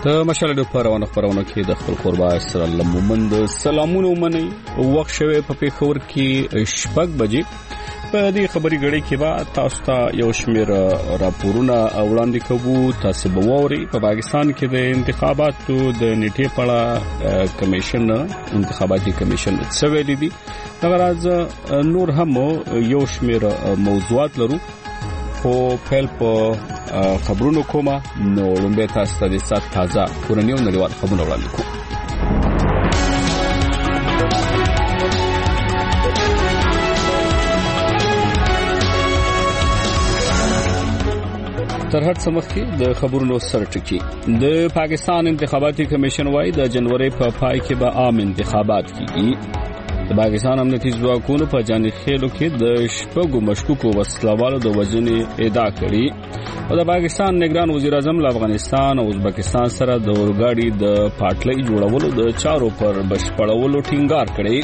مشاله د پروانه کې د خپل قربا سره لمومند سلامونه مني وخت شوه په پیښور کې شپږ بجې په دې خبري غړي کې با تاسو ته یو شمیر راپورونه وړاندې کوو. تاسو به ووري په پاکستان کې د انتخاباتو د نیټې په اړه انتخاباتي کمیشن څه ویلي دي. دا راز نور هم یو شمیر موضوعات لرو خو پیل په خبرونو کومه نو لومبه تاسو ته د سات تازه کورنیو نړیوال خبرونه وړاندې کوم. تر هر څه مخکې د خبرونو سرټکی د پاکستان انتخاباتي کمیشن وايي د جنوري په پای کې به عام انتخابات کیږي. د پاکستان امنیتي ځواکونو په جانب خېلو کې د شپږو مشکوکو وسلوالو د وژنې ادعا کړې او د پاکستان نگران وزیر اعظم له افغانستان او ازبکستان سره د اورګاډي د پټلۍ جوړولو د چارو پر بشپړولو ټینګار کړی.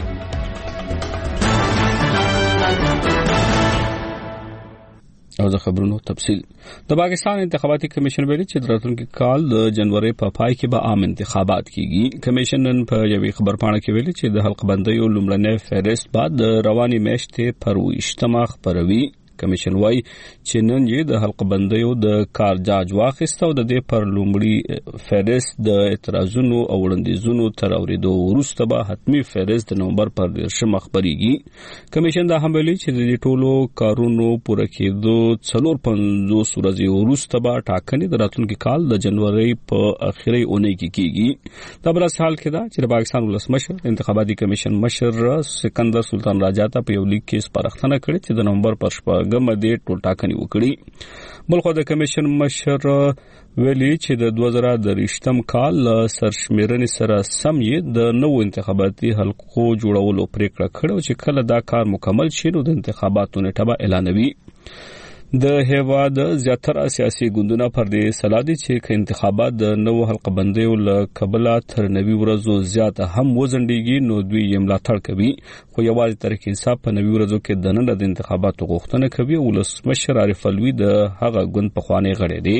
او د خبرونو تفصیل د پاکستان انتخاباتي کمیشن ویلي چې د راتلونکي کال د جنوري په پای کې به عام انتخابات کیږي. کمیشن نن په یوې خبرپاڼه کې ویلي چې د حلقه بندیو لومړنۍ فهرست بعد د رواني میاشتې پر 28 خبروي. کمیشن وايي چې نن یې د حلقه بندیو د کار جاج واخیسته او د دې پر لومړی فهرست د اعتراضونو او وړاندیزونو تر اوریدو وروسته به حتمی فهرست د نومبر پر 10 خبريږي. کمیشن دا هم ویلي چې د ټولو کارونو پوره کېدو 450 ورځې وروسته به ټاکنې د راتلونکي کال د جنوري په اخري اونۍ کې کیږي. دا بل حال کې دا چې د پاکستان ولسمشر انتخاباتي کمیشن مشر سکندر سلطان راجا ته په یو لیک کې سپارښتنه کړې چې د نومبر پر ګمه دې ټول ټاکنې وکړي. بلخو د کمیشن مشر ویلي چې د 2023 کال سرشمیرنې سره سم یې د نوو انتخاباتي حلقو جوړولو پریکړه کړې چې کله دا کار مکمل شي نو د انتخاباتو نیټه به اعلانوي. د هیواد زیاتره سیاسي ګوندونه پر دې سلا دي چې انتخابات د نوو حلقه بندیو له کبله تر 90 ورځو زیات هم وزندګي نو دوی یې ملاتړ کوي. خو یوازې تحریک انصاف په 90 ورځو کې د نن د انتخاباتو غوښتنه کوي. ولسمشر عارف الوی د هغه ګوند په خوانې غړی دی.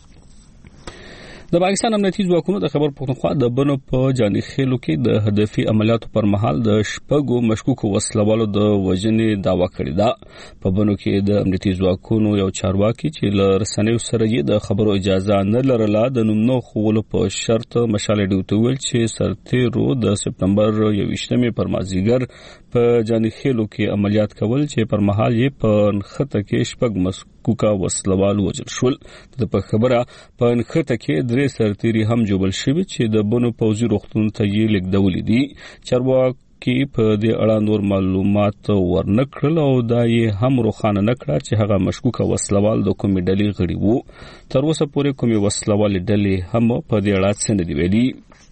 د پاکستان امنیتي ځواکونو د خبر پښتونخوا د بنو په جاني خېلو کې د هدفي عملیاتو پر مهال د شپږو مشکوکو وسلوالو د وژنې دعوا کړې ده. په بنو کې د امنیتي ځواکونو یو چارواکي چې له رسنیو سره یې د خبرو اجازه نه لرله د نوم نه خولو په شرط مشالې ډیوته ویل چې سرتیرو د سپتمبر 21 پر مازیګر په جاني خېلو کې عملیات کول چې پر مهال یې په نخته کې شپږ کوکا وسلوال وژل شول. د په خبره په نخته کې درې سرتیري هم جوړل شوی چې د بنو پوځي روغتون ته یې لیکدولې دي. چارواکي په دې اړه نور معلومات ورنکړل او دا یې هم روښانه نکړه چې هغه مشکوکه وسلوال د کومې ډلې غړي وو. تر اوسه پورې کومې وسلوال ډلې هم په دې اړه څه نه دی ویلي.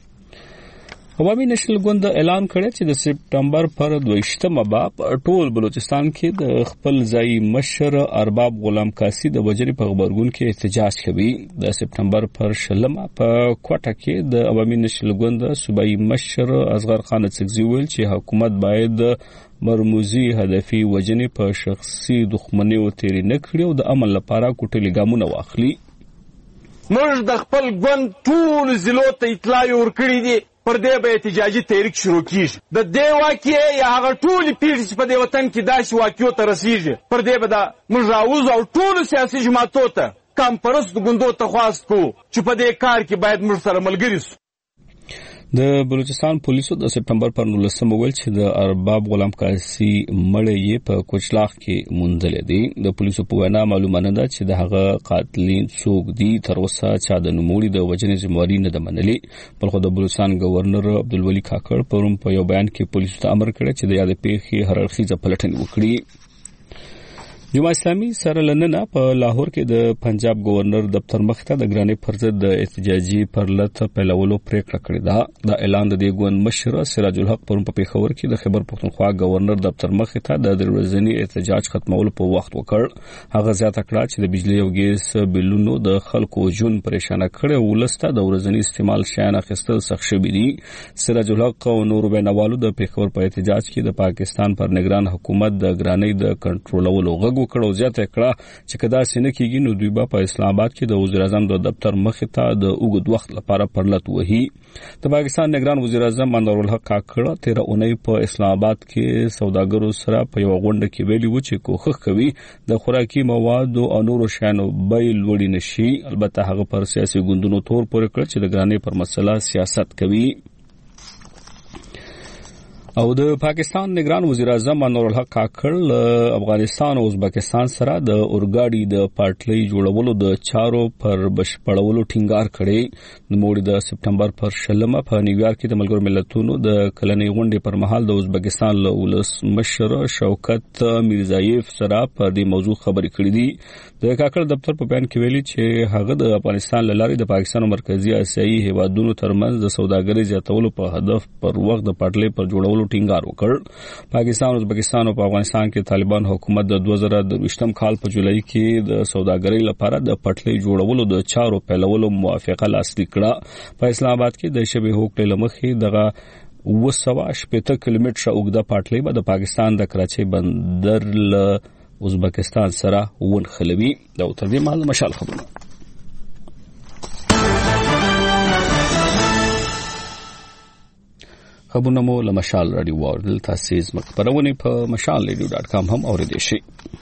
عوامي نېشنل ګوند اعلان کړی چې د سپتمبر پر 22 به ټول بلوچستان کې د خپل ځای مشر ارباب غلام قاسی د وجري په خبرګون کې احتجاج کوي. د سپتمبر پر 16 په کوټه کې د عوامي نېشنل ګوند صوبایي مشر اصغر خان څکزي ویل چې حکومت باید مرموزي هدفي وجنې په شخصي دښمنیو تیری نه کړي او د عمل لپاره کوټلي ګامونه واخلي. موږ د خپل ګوند ټول ضلعو ته اطلاع ورکړې دي پر دې به احتجاجي تحریک شروع کیږي. د دې واقعې یا هغه ټولې پیښې چې په دې وطن کې داسې واقعو ته رسیږي پر دې به موږ راوځو او ټولو سیاسي جماعتو ته کمپرست ګوندو ته خواست کوو چې په دې کار کې باید موږ سره ملګري سو. د بلوچستان پولیسو د سپتمبر پر 19 ویل چې د ارباب غلام قاسی مړی یې په کوچلاخ کې موندلې دي. د پولیسو په وینا معلومه نه ده چې د هغه قاتلین څوک دي. تر اوسه چا د نوموړي د وژنې ذمہواري نه ده منلې. بلخو د بلوچستان گورنر عبدالولي کاکړ پرون په یو بیان کې پولیسو ته امر کړی چې د یاد پیښې هر اړخیزه پلټنه وکړي. جماعت اسلامي سره لننه په لاهور کې د پنجاب گورنر دفتر مخ ته د ګرانې پر ضد د احتجاجي پرلط پیلولو پریکړه کړې ده. دا اعلان د دې ګوند مشر سراج الحق پرون په پیښور کې د خیبر پښتونخوا گورنر دفتر مخ ته د ورځنی احتجاج ختمولو په وخت وکړ. هغه زیاته کړه چې د بجلی او ګیس بلونو د خلکو جون پریشان کړي او ولسته د ورځنی استعمال شیان اخیستل سخت شوی دي. سراج الحق او نور بینوالو د پیښور په احتجاج کې د پاکستان پر نگران حکومت د ګرانۍ د کنټرولولو غږ وکړ او زیاته کړه چې کدا سینه کېږي نو دوی په اسلام آباد کې د وزیر اعظم د دفتر مخې ته د اوږد وخت لپاره پرلط وهي. د پاکستان نگران وزیر اعظم انورالحق کاکړ 13 اونۍ په اسلام آباد کې سوداګرو سره په یو غونډه کې ویلي و چې کوښښ کوي د خوراکي موادو او نورو شیانو بیې لوړې نشي. البته هغه پر سیاسي ګوندونو تور پورې کړ چې د ګرانۍ پر مسله سیاست کوي. او د پاکستان نگران وزیر اعظم انورالحق کاکړ افغانستان او ازبکستان سره د اورګاډي د پټلۍ جوړولو د چارو پر بشپړولو ټینګار کړي. د موړي د سپټمبر پر 20 په نیویارک کې د ملګرو ملتونو د کلنۍ غونډې پر مهال د ازبکستان له ولسمشر شوکت میرزایف سره په دې موضوع خبرې کړې دي. د کاکړ دفتر په بیان کې ویلي چې هغه د افغانستان له لارې د پاکستان او مرکزی آسیایي هیوادونو ترمنځ د سوداګرۍ زیاتولو په هدف پر وخت د پټلۍ پر جوړولو ټینګار وکړ. پاکستان او ازبکستان په افغانستان کې طالبان حکومت د 2020 کال په جولای کې د سوداګرۍ لپاره د پټلۍ جوړولو د چارو پیلولو موافقه لاسلیک کړه. په اسلام آباد کې د شبه حقوق لمخې دغه 280 کیلومتره اوږده پټلۍ به د پاکستان د کراچۍ بندر له ازبکستان سره ونښلوي. دا تر دې مهال مشال خبرونه. خبرونه مو له مشال رادیو واردل تاسو مخبرونه په mashalradio.com هم اوریدئ شئ.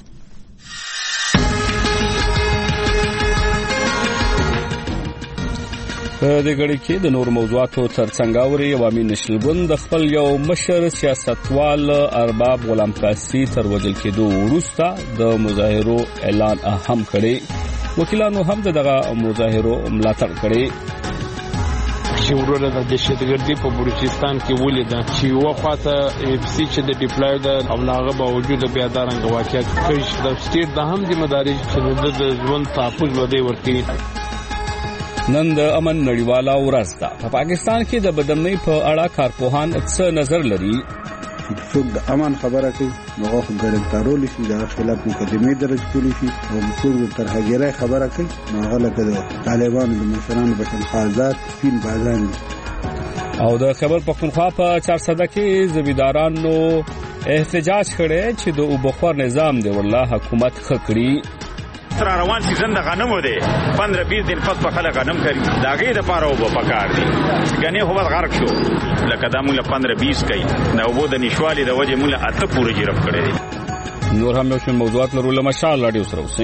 په دې غړي کې د نور موضوعاتو ترڅنګ اوري عوامي نشل ګوند د خپل یو مشر سیاستوال ارباب غلام قاسي تر وژل کېدو وروسته د مظاهرو اعلان هم کړی. وکیلانو هم دغه مظاهرو ملاتړ کړی. چې ورور د دهشتګردي په بلوچستان کې ولیده چې وخاته اف سي چې د ډیپلای د او هغه باوجود بیا دارنګ واقعیت کوي د سټیټ د هم د مدارج چې د ژوند تحفظ ودی ورکړي. نن د امن نړیواله ورځ ده. په پاکستان کې د بدامنۍ په اړه کارپوهان څه نظر لري؟ څوک د امن خبره کوي نو هغه ګرفتارول شي، د خلاف مقدمه درج کړي شي، او څوک تر هغه خبره کوي نو هغه لکه طالبانو د مشرانو په آزاد سپین بازان. او د خبر پښتونخوا په 400 کې زمیدارانو احتجاج کړي چې د اوبخور نظام دی والله حکومت خکړي. تر روان سیزن د غنمو دی 15-20 دن پس په خلک غنم کوي داګه د پاره او په کار دي غنی هو غرق شو لکه د مولا 15-20 کوي نو وو د نشوالي د وجه مولا اته پوره جرف کړي دي. نور هم یو شمه موضوعات لرو له مشال رادیو سره اوسئ.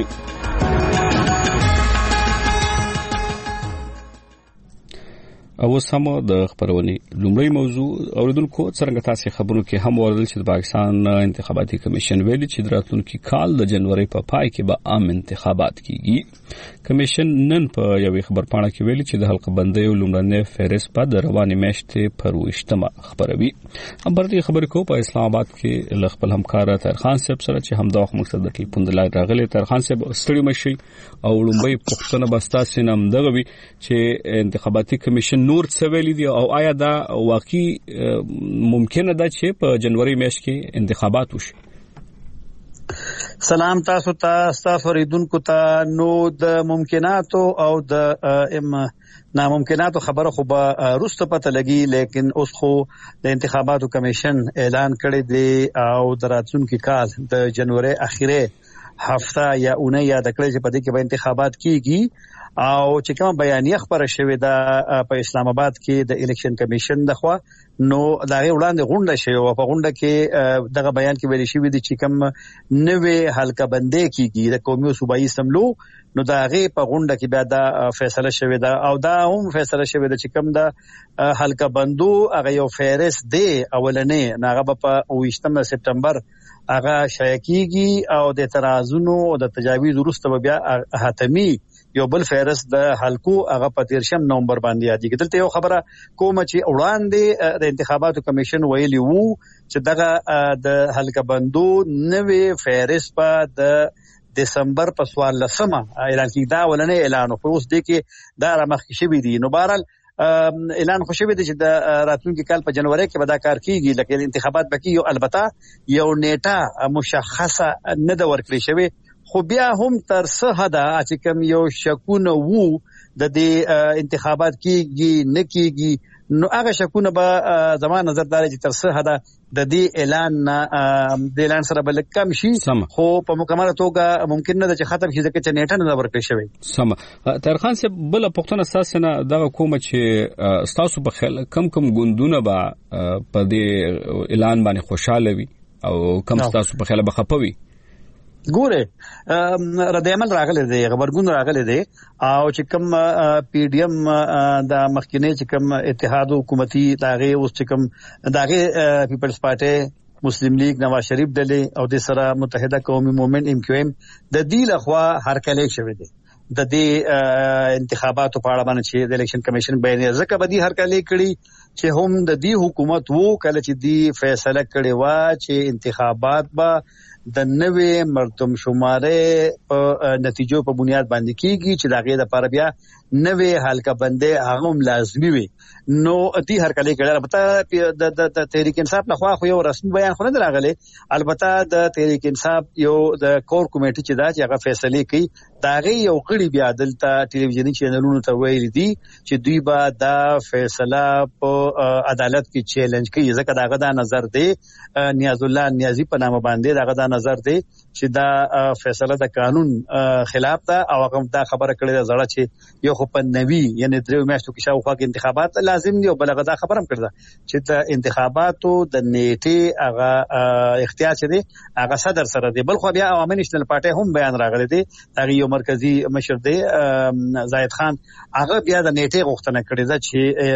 او سم د خبرونې لومړی موضوع اوریدونکو څنګه تاسو خبرو کې هم ورول چې د پاکستان انتخاباتي کمیشن ویلي چې د راتلونکي کال د جنوري په پای کې به عام انتخابات کیږي. کمیشن نن په یوې خبرپاڼه کې ویلي چې د حلقه بندۍ لومړنۍ فهرست په رواني میاشتې پر 28 خبروي. هم پر دې خبرې کو په اسلام آباد کې ل خپل همکار طاهرخان صاحب سره چې همدا مقصد د ټلیفون د لای راغلي. طاهرخان صاحب ستړي مشي او لومړی پښتنه بستا سینم دغه وی چې انتخاباتي کمیشن نور څه ویلي دي او آیا دا واقعي ممکنه ده چې په جنوري میاشت کې انتخابات وشي؟ سلام تاسو اوریدونکو ته. نو د ممکناتو او د ناممکناتو خبره خو به وروسته پته لګي، لیکن اوس خو د انتخاباتو کمیشن اعلان کړی دی او د راتلونکي کال د جنوري اخیره هفته یا اونۍ یاد کړی چې په دې کې به انتخابات کیږي. او چې کوم بیانیه خبره شوې ده په اسلام آباد کې د الیکشن کمیشن دغه نو دغه وړاندې غونډه شوه او په غونډه کې دغه بیان کې ویل شوی دی چې کوم نوې حلقه بندي کیږي د قومي او صوبایي سملو نو دغه په غونډه کې بیا دا فیصله شوې ده او دا هم فیصله شوې ده چې کوم د حلقه بندو هغه یو فهرست دی اولنې هغه په 28 سپتمبر هغه شایع کیږي او د اعتراضونو او د تجاویز وروسته بیا حتمی یو بل فهرست د حلقو هغه په 13 نومبر باندې یادېږي. دلته یو خبره کوم چې وړاندې د انتخاباتو کمیشن ویلي وو چې دغه د حلقه بندو نوې فهرست په د دسمبر په 14 اعلان کیږي. دا ولنې اعلان خو اوس دی کې دا رامخکې شوی دی. نو بهرحال اعلان خو شوی دی چې د راتلونکي کال په جنوري کې به دا کار کیږي، لکه انتخابات به کیږي. البته یو نیټه مشخصه نه ده ورکړې شوی، خو بیا هم تر څه حده چې کوم یو شکونه وو د دې انتخابات کیږي نه کیږي نو هغه شکونه به زموږ نظر دار چې تر څه حد د دې اعلان سره بل کم شي خو په مکمل توګه ممکن نه ده چې ختم شي ځکه چې نیټه نه ورکړل شوی. سم طاهر خان صاحب بل پښتون اساس نه دغه کوم چې تاسو په خیال کم ګوندونه به په دې اعلان باندې خوشاله وي او کم تاسو په خیال به خپوي؟ ګوره رد عمل راغلی دی خبرګون راغلی دی او چې کوم پی ډی ایم د مخکینه چې کوم اتحاد حکومتي داغه اوس چې کوم داغه پیپلز پارټي مسلم لیگ نواز شریف ډلې او د سره متحده قومي موومېنټ ام کیو ایم د دې لخوا هرکلی شوی دی د دې انتخاباتو په اړه باندې چې د الیکشن کمیشن بیان ځکه به دي هرکلی کړي چې هم د دې حکومت وو کله چې دی فیصله کړي وا چې انتخابات به د نوې مردم شماره په نتیجو په بنیاد باندې کیږي چې دغه د لپاره بیا نوې حلقه بندي هغه لازمي وي. نو دې هرکلی کړي البته د تحریک انصاف نه خو یو رسمي بیان خو نه راغلی، البته د تحریک انصاف یو د کور کمیټه چې دا چې هغه فیصله کوي داغه یو غړي بیا دلته ټلویزیونی چینلونو ته ویل دي چې دوی به دا فیصله په عدالت کې چیلنج کوي ځکه داغه دا نظر دی نیاز الله نیازی په نامه باندې داغه دا نظر دی چې دا فیصله د قانون خلاف ده او هغه دا خبره کړې ده زړه چې یو خو په نوي یعنی درې میاشتو کې شاوخوا کې انتخابات لازم دي او بلغه دا خبره هم کړه چې د انتخاباتو د نیټه هغه اختیار چي دي هغه صدر سره دی. بل خو بیا عوامي نېشنل پارټي هم بیان راغلی دی هغه یو مرکزی مشر دی زاید خان هغه بیا د نیټه غوښتنه کړې ده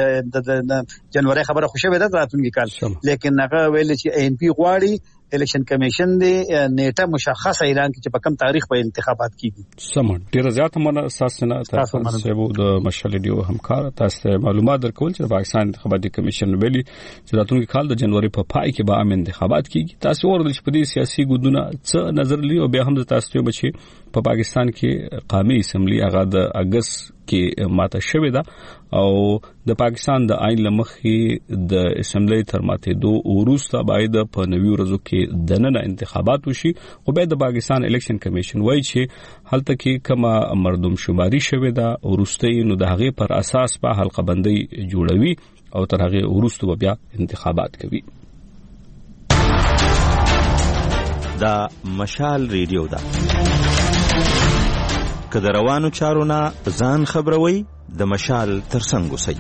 چې د جنوري خبره خوشاله ده راتلونکي کال، لیکن هغه ویل چې ان پی غواړي الیکشن کمیشن دی نیټه مشخصه اعلان کړي چې په کوم تاریخ په انتخابات کیږي. سم ډیر زیات مننه تاسو نه تاسو د مشال ډیو همکار تاسو معلومات درکول چې پاکستان انتخاباتي کمیشن ویلي چې راتلونکي کال د جنوري په پای کې به عام انتخابات کیږي. تاسو ورته چې په دې سیاسي ګوندونه څه نظر لري او بیا هم تاسو ته بچي په پاکستان کې قومي اسمبلی هغه د اگست کې ماته شوې ده او د پاکستان د آئین لمخې د اسمبلی تر ماتېدو وروسته باید په نوي ورځو کې دننه انتخابات وشي خو به د پاکستان الیکشن کمیشن وایي چې هلته کې کومه مردم شماري شوې ده وروسته نو د هغې پر اساس په حلقه بندي جوړوي او تر هغې وروسته بیا انتخابات کوي. دا مشال ریډیو ده که د روانو چارو نه ځان خبروي د مشال ترڅنګ اوسئ.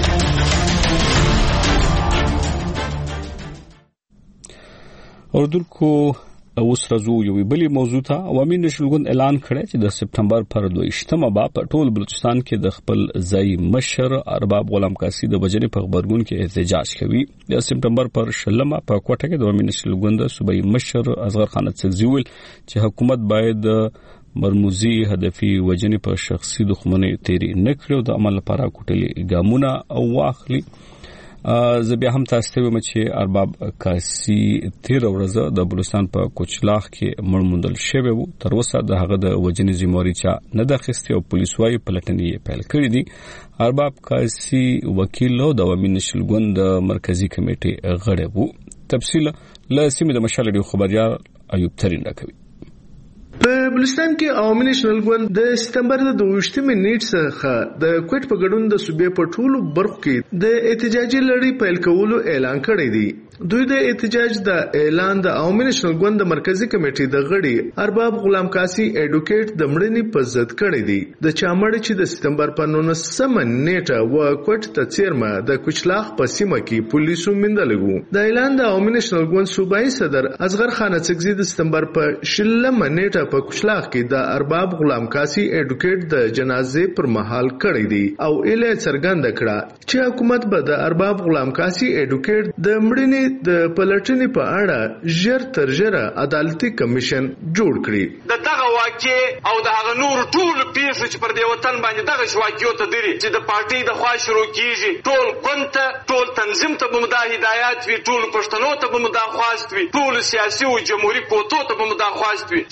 اردوکو اوس راځو یو بلی موضوع ته. عوامي نېشنل ګوند اعلان کړی چې د سپټمبر پر 22مه په ټول بلوچستان کې د خپل ځای مشر ارباب غلام قاسی د وجنې په خبرګون کې احتجاج کوي. د سپټمبر پر 16مه په کوټه کې د عوامي نېشنل ګوند صوبایي مشر اصغر خان اڅکزي ویل چې حکومت باید مرموزي هدفي وجنې په شخصي دښمنۍ تیری نه کړو د عمل لپاره کوټلي ګامونه او واخلي. زه بیا هم تاسو ته وایم چې ارباب قاسی 13 ورځې د بلوچستان په کوچلاخ کې مړ موندل شوی وو. تر اوسه د هغه د وجنې ذمہواری چا نه د اخیستې او پولیس وايي پلټنې پیل کړې دي. ارباب قاسی وکیل او د عوامي نېشنل ګوند مرکزی کمیټې غړی وو. تفصیل له سیمې د مشال ډیو خبريال ایوب ترين راکوي. په بلوچستان کې عوامي نېشنل ګوند د سپتمبر د 22مې نیټ څخه د کوټ په ګډون د صوبې په ټولو برخو کې د احتجاجي لړۍ پیل کولو اعلان کړی دی. دوی د احتجاج د اعلان د عوامي نېشنل ګوند د مرکزی کمیټې د غړي ارباب غلام قاسی اډوکیټ د مړینې په ضد کړی دی. د چامړ چې د سپتمبر په 19مه نیټه و کوټ ته چیرمه د کوچلاخ په سیمه کې پولیسو مندلګو. د اعلان د عوامي نېشنل ګوند صوبایي صدر اصغر خان اڅکزي د سپتمبر په 16مه نیټه په کوچلاخ کې د ارباب غلام قاسی اډوکیټ د جنازې پر مهال کړی دی او اله څرګنده کړه چې حکومت به د ارباب غلام قاسی اډوکیټ د مړینې د پلټنې په اړه ژر تر ژره عدالتي کمیشن جوړ کړي. د دغه واقع او د هغه نور ټول پیښو چې پر دې وطن باندې دغه واقعو ته دري چې د پارټي د خوا شروع کیږي ټول ګوند ته ټول تنظیم ته به مدا هدایت وي ټول پښتنو ته به مدا خواست وي ټول سیاسي او جمهوریت کوټو ته به مدا خواست وي چې په دې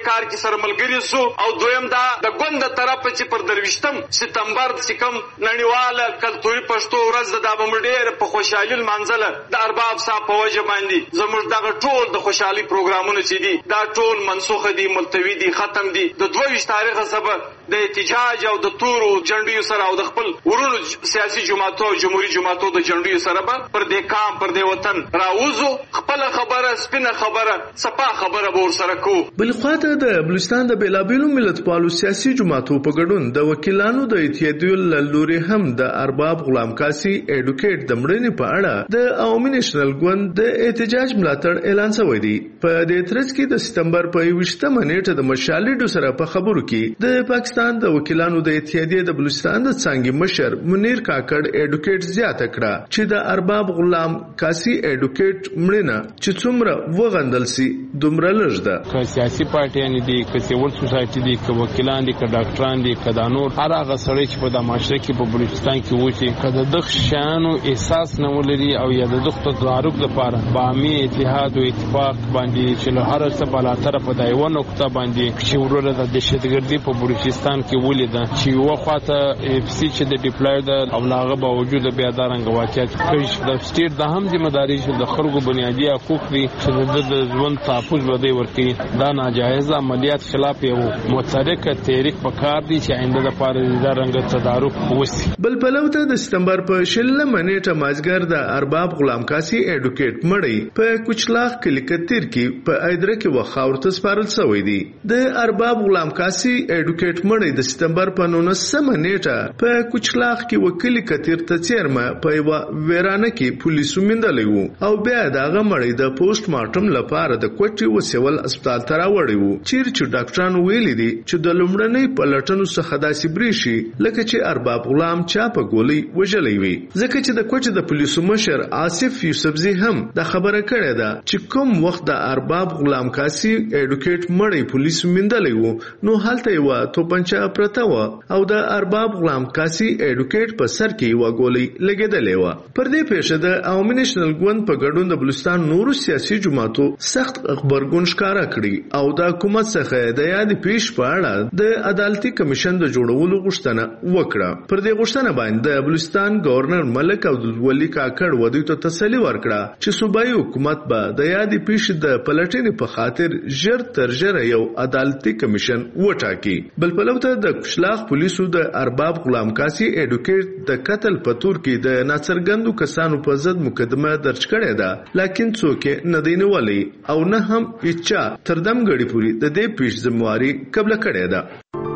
کار کې سره ملګری سو او دویم دا د ګوند طرف چې پر 23 سپتمبر چې کوم نړیواله کلتوري پښتو ورځ د بمډیر په خوشحالي منځله د ارباب صاحب په وجه باندې زموږ دغه ټول د خوشحالي پروګرامونه چې دي دا ټول منسوخ دي ملتوي دي ختم دي د 22 تاریخ سبب د احتجاج او د تورو جنډیو سره او د خپل ورونو سیاسي جماعتو جمهوریت جماعتو د جنډیو سره پر دې کام پر دې وطن راوځو خپل خبره سپینه خبره صفا خبره به ورسره کو. بل خواته د بلوچستان د بیلابیلو ملتپالو سیاسي جماعتو په ګډون د وکیلانو د اتحادیو لوري هم د ارباب غلام قاسي اډوکیټ د مړینې په اړه د عوامي نېشنل ګوند د احتجاج ملاتړ اعلان شوی دی. په دې ترڅ کې د سپتمبر په 28مه نیټه د مشالډو سره په خبرو کې د پاکستان د وکیلانو د اتحادیې د بلوچستان د څنګه مشر منیر کاکړ اډوکیټ زیاته کړه چې د ارباب غلام قاسي اډوکیټ مړینه چې څومره وغندل سي دومره لږ ده. که سیاسي پارټیان دي که سیول سوسایټي دي که وکیلان دي که ډاکټران دي که دا نور هر هغه سړی چې په د معاشره کې په بلوچستان کې وشي که د دغه شیانو احساس نه ولري او یا د دغه تدارک لپاره باهمي اتحاد او اتفاق باندې چې له هر څه بالاتر په دایو نقطه باندې چې ورور د دهشتګردي په بلوچستان کې ولیدل چې یو خواته اف سی چې د ډیپلای د او لاغه باوجود بیا دارنګ واقعیت کوي د سټیټ د هم ذمہ داری چې د خلکو بنیادی حقوق دي چې د ژوند تحفظ بده ورکي دا ناجایز عملیات خلاف یو متحرک تحریک په کار دي چې آینده لپاره دارنګ تدارک وسی. بل پلوته د سپتمبر په 16 منېټه مازګر د ارباب غلام قاسي اډوکیټ مړی په کوچلاغ کلیکتیر کې په ایدره کې وخاورته سپارل شوی دی. د ارباب غلام قاسي اډوکیټ مړی د سپتمبر په 19مه نیټه په کوچلاغ کې وکیل کتیر ته چیرمه په یو ویرانه کې پولیسو میندلې وو او بیا دغه مړی د پوسټ مارټم لپاره د کوټي وسیول هسپتال ته راوړی وو. چیرې ډاکټرانو ویلي دي چې د لومړنۍ پلټنو څخه داسې بریشي لکه چې ارباب غلام چا په ګولۍ وژلی وي ځکه چې د کوټي د پولیسو مشر آصف یوسفزي هم د خبره کړې ده چې کوم وخت د ارباب غلام قاسي اډوکیټ مړی پولیسو میندلې وو نو هلته یو توپنچه پرته و او د ارباب غلام قاسي اډوکیټ په سر کې یو ګولۍ لګیدلې و. پر دې پیښه د عوامي نېشنل ګوند په ګډون د بلوچستان نورو سیاسي جماعتو سخت خبرګون ښکارا کړی او د حکومت څخه د یاد پیښ په اړه د عدالتي کمیشن د جوړولو غوښتنه وکړه. پر دې غوښتنه باندې د بلوچستان گورنر ملک عبدالولي کاکړ ودی ته تسلی ورکړه چې صوبایي حکومت به د یاد پیښ د پلټنې په خاطر ژر تر ژره یو عدالتي کمیشن وټاکي. بل پلوته د کوچلاغ پولیسو د ارباب غلام قاسي اډوکیټ د قتل په تور کې د ناڅرګندو کسانو په ضد مقدمه درج کړې ده لکن څوک نه دی نیولې او نه هم هیڅ تر دم غړي پوری د دې پیښ ذمہواری قبل کړې ده.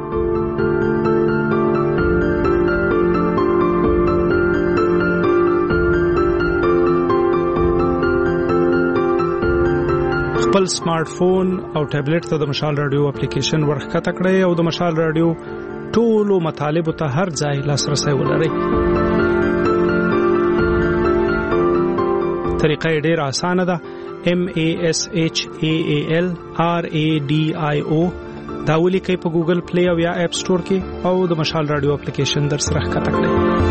خپل سمارټ فون او ټابلیټ ته د مشال رادیو اپلیکیشن ورخته کړئ او د مشال رادیو ټولو مطالبه ته هر ځای لاسرسي ولرئ. طریقه ډېر اسانه ده. MASHAAL RADIO دا ولیکئ په ګوګل پلی او یا اپ سٹور کې او د مشال رادیو اپلیکیشن در سره ښکته کړئ.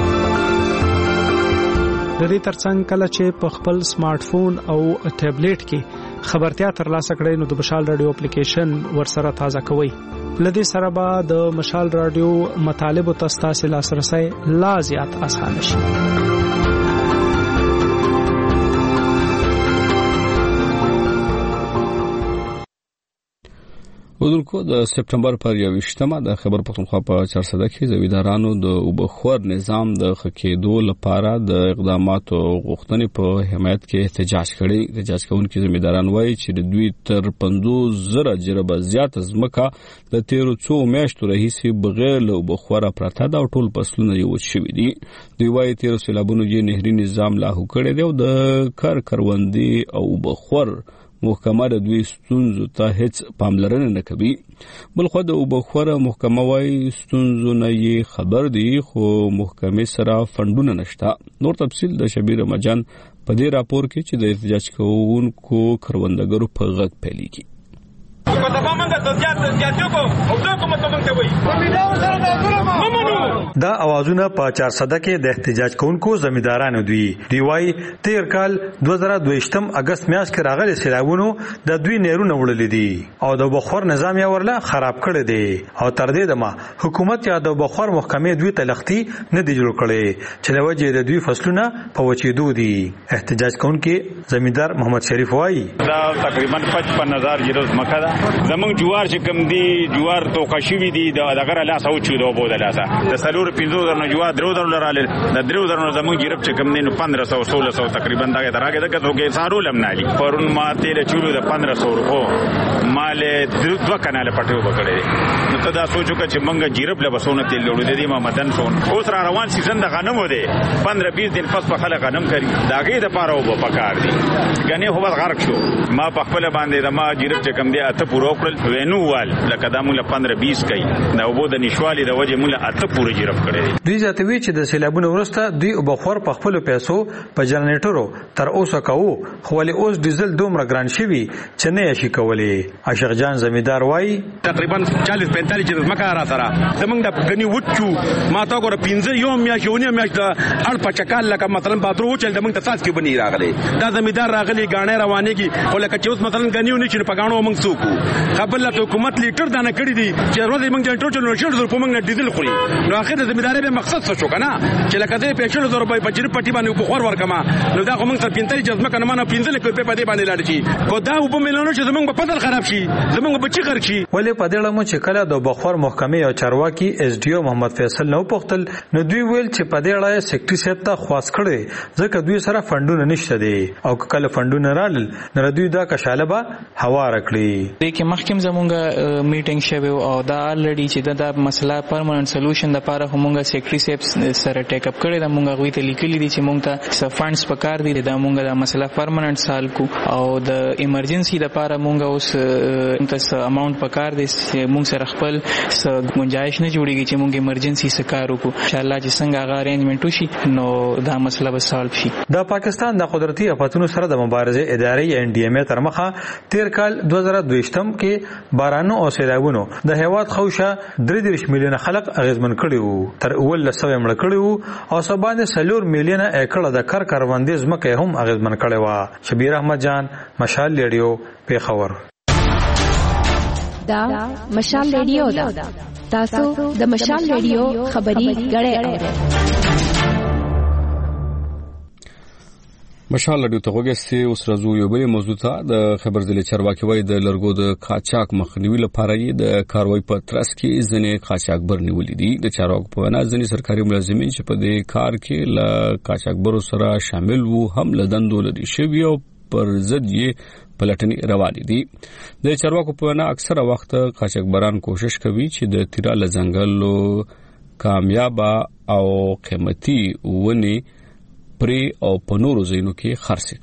د دې ترڅنګ کله چې په خپل سمارټ فون او ټابلیټ کې خبرتیا ترلاسه کړئ نو د مشال رادیو اپلیکیشن ورسره تازه کوئ. لدې سره به د مشال رادیو مطالب او تاسو لاسرسي لا زیات اسانه شي. ودونکو د سپتمبر پر 28مه د خبر پښتونخوا په 400 کې زویدارانو د وبخور نظام د خکېدو لپاره د اقداماتو غوښتنې په حمایت کې احتجاج کړي. احتجاج کوونکي زمینداران وایي چې د دوی تر 50,000 جربه زیات ځمکه د تیرو څو میاشتو راهیسې بغیر له وبخوره پراته ده او ټول فصلونه یې وچ شوي دي. دوی وایي تیرو سیلابونو یې نهري نظام لاهو کړی دی او د کروندې او وبخور محکمه د دوی ستونزو ته هیڅ پاملرنه نه کوي. بلخو د وبخوره محکمه وايي ستونزو نه یې خبر دي خو محکمې سره فندونه نشته. نور تفصیل د شبیر رمضان په دې راپور کې چې د احتجاج کوونکو کروندګرو په غږ پیلېږي. دا اوازونه په 400 کې د احتجاج کوونکو زمیندارانو دوی وايي تیر کال 2022 اگست میاشت کې راغلي سیلابونو د دوی نیرونه وړلې دي او د بخور نظام یې ورله خراب کړی دی او تر دې دمه حکومت یا د بخور محکمې دوی تلختی نه دی جوړ کړی چې لوجه د دوی فصلونه په وچېدو دي. احتجاج کوونکي زمیندار محمد شریف وايي دا تقریبا 55000 جرز مکه ده زمونږ جوار چې کم دي جوار توقع شوی دي دغه لاس او چودو بوده لاسه د سلور 500 نه جوار درو درو لراله د درو درو زمونږ جرب چې کم دي 1500 1600 تقریبا دا راګه دغه توګه سارول هم نالي پرون ما تیر چولو د 1500 روپو مال دوه کاناله پټو وکړي نو ته دا سوچو چې مونږ جرب له بسونه تل لوړو دي ما مدن فون اوس را روان سیزن د غنمو دي 15-20 دن پس په خلک غنم کوي داګه د پاره وب پکار دي غني هو غرق شو ما په خپل باندې د ما جرب چې کم دي اته پورو کړل وینو وال لکه دا موږ 15-20 کوي دا وبو د نشوالي د وجه موږ اته پورو جرب کړی دوی ځاتوي چې د سیلابونو ورسته دوی وبخور په خپل پیسو په جنریټرو تر اوسه کوو خو ولې اوس ډیزل دومره ګران شوی چې نه شي کولی. عاشق جان زمیندار وای تقریبا 40-45 چې مکه را سره زمونږ د غنی وچو ما تا ګور 15 یوم یا شونی میاشت اړ په چکال لکه مثلا باترو چل زمونږ ته ساس کې بنی راغلی دا زمیندار راغلی غاڼه روانېږي او لکه چې اوس مثلا غنیو نه چې په غاڼو موږ څوک خپل ته حکومت لیټر دانه کړی دي چې ورځ موږ جنټر چلو شړ په موږ ډیزل خوري نو اخر د زمیندار به مقصد څه شو کنه چې لکه دې په 100 روپۍ په جری پټي باندې په خور ورکما نو دا کوم تر 45 جزمه کنه ما نه 15 په پدې باندې لاړ شي کو دا وب مليونو چې زمونږ په فصل خراب شي زمونږ بچي غرق شي ولې په دې لمو چې کله د بخور محکمې او چارواکي اس ډي او محمد فیصل نو پختل نو دوی ویل چې په دې اړه سیکټری صاحب ته خواص کړي ځکه دوی سره فندونه نشته دي او کله فندونه رال نو دوی دا کشاله به هوا رکړي. دې کې مخکیم زمونږ میټینګ شوه او دا الریډي چې دا مسله پرمننت سولوشن د لپاره همغه سیکټری صاحب سره ټیک اپ کړی دا مونږ غوي ته لیکلي دي چې مونږ ته څه فاندز پکار دي دا مونږ دا مسله پرمننت سال کو او د ایمرجنسي د لپاره مونږ اوس تاسو اماونت پکار دي چې مونږ سره خپل گنجائش نه جوړیږي چې مونږ ایمرجنسي سکارو کو ان شاء الله چې څنګه هغه ارینجمنت وشي نو دا مسله به سالو شي. د پاکستان د قدرتي آفاتونو سره د مبارزې ادارې ان ډي ام تر مخه تیر کال 2022 کې بارانو او سیلابونو د هیواد خوشه 3 میلیونه خلک اغیزمن کړي وو تر اول لسوي مړ کړي وو او سبانه 4 میلیونه ایکړه د کروندې ځمکه هم اغیزمن کړي وو. شبیر احمد جان مشال ریډیو پیښور. دا مشال ریډیو دا تاسو د مشال ریډیو خبري غړې مشال ډیو ته وګورئ اوس راځو یو بل موضوع ته د خبر ځلې چرواکي وای د لرګو د قاچاق مخنیوي لپاره د کاروایی په ترڅ کې ځنې قاچاقبر نیولې دي. د چارواکو په وینا ځنې سرکاري ملازمین چې په دې کار کې له قاچاقبرو سره شامل وو هم له دندو لري شوی او پر ضد یې پلټنې روانې دي. د چارواکو په وینا اکثره وخت قاچاقبران کوشش کوي چې د تیرا له ځنګلو کامیاب او قیمتي ونی پری او په نورو ځایونو کې خرڅ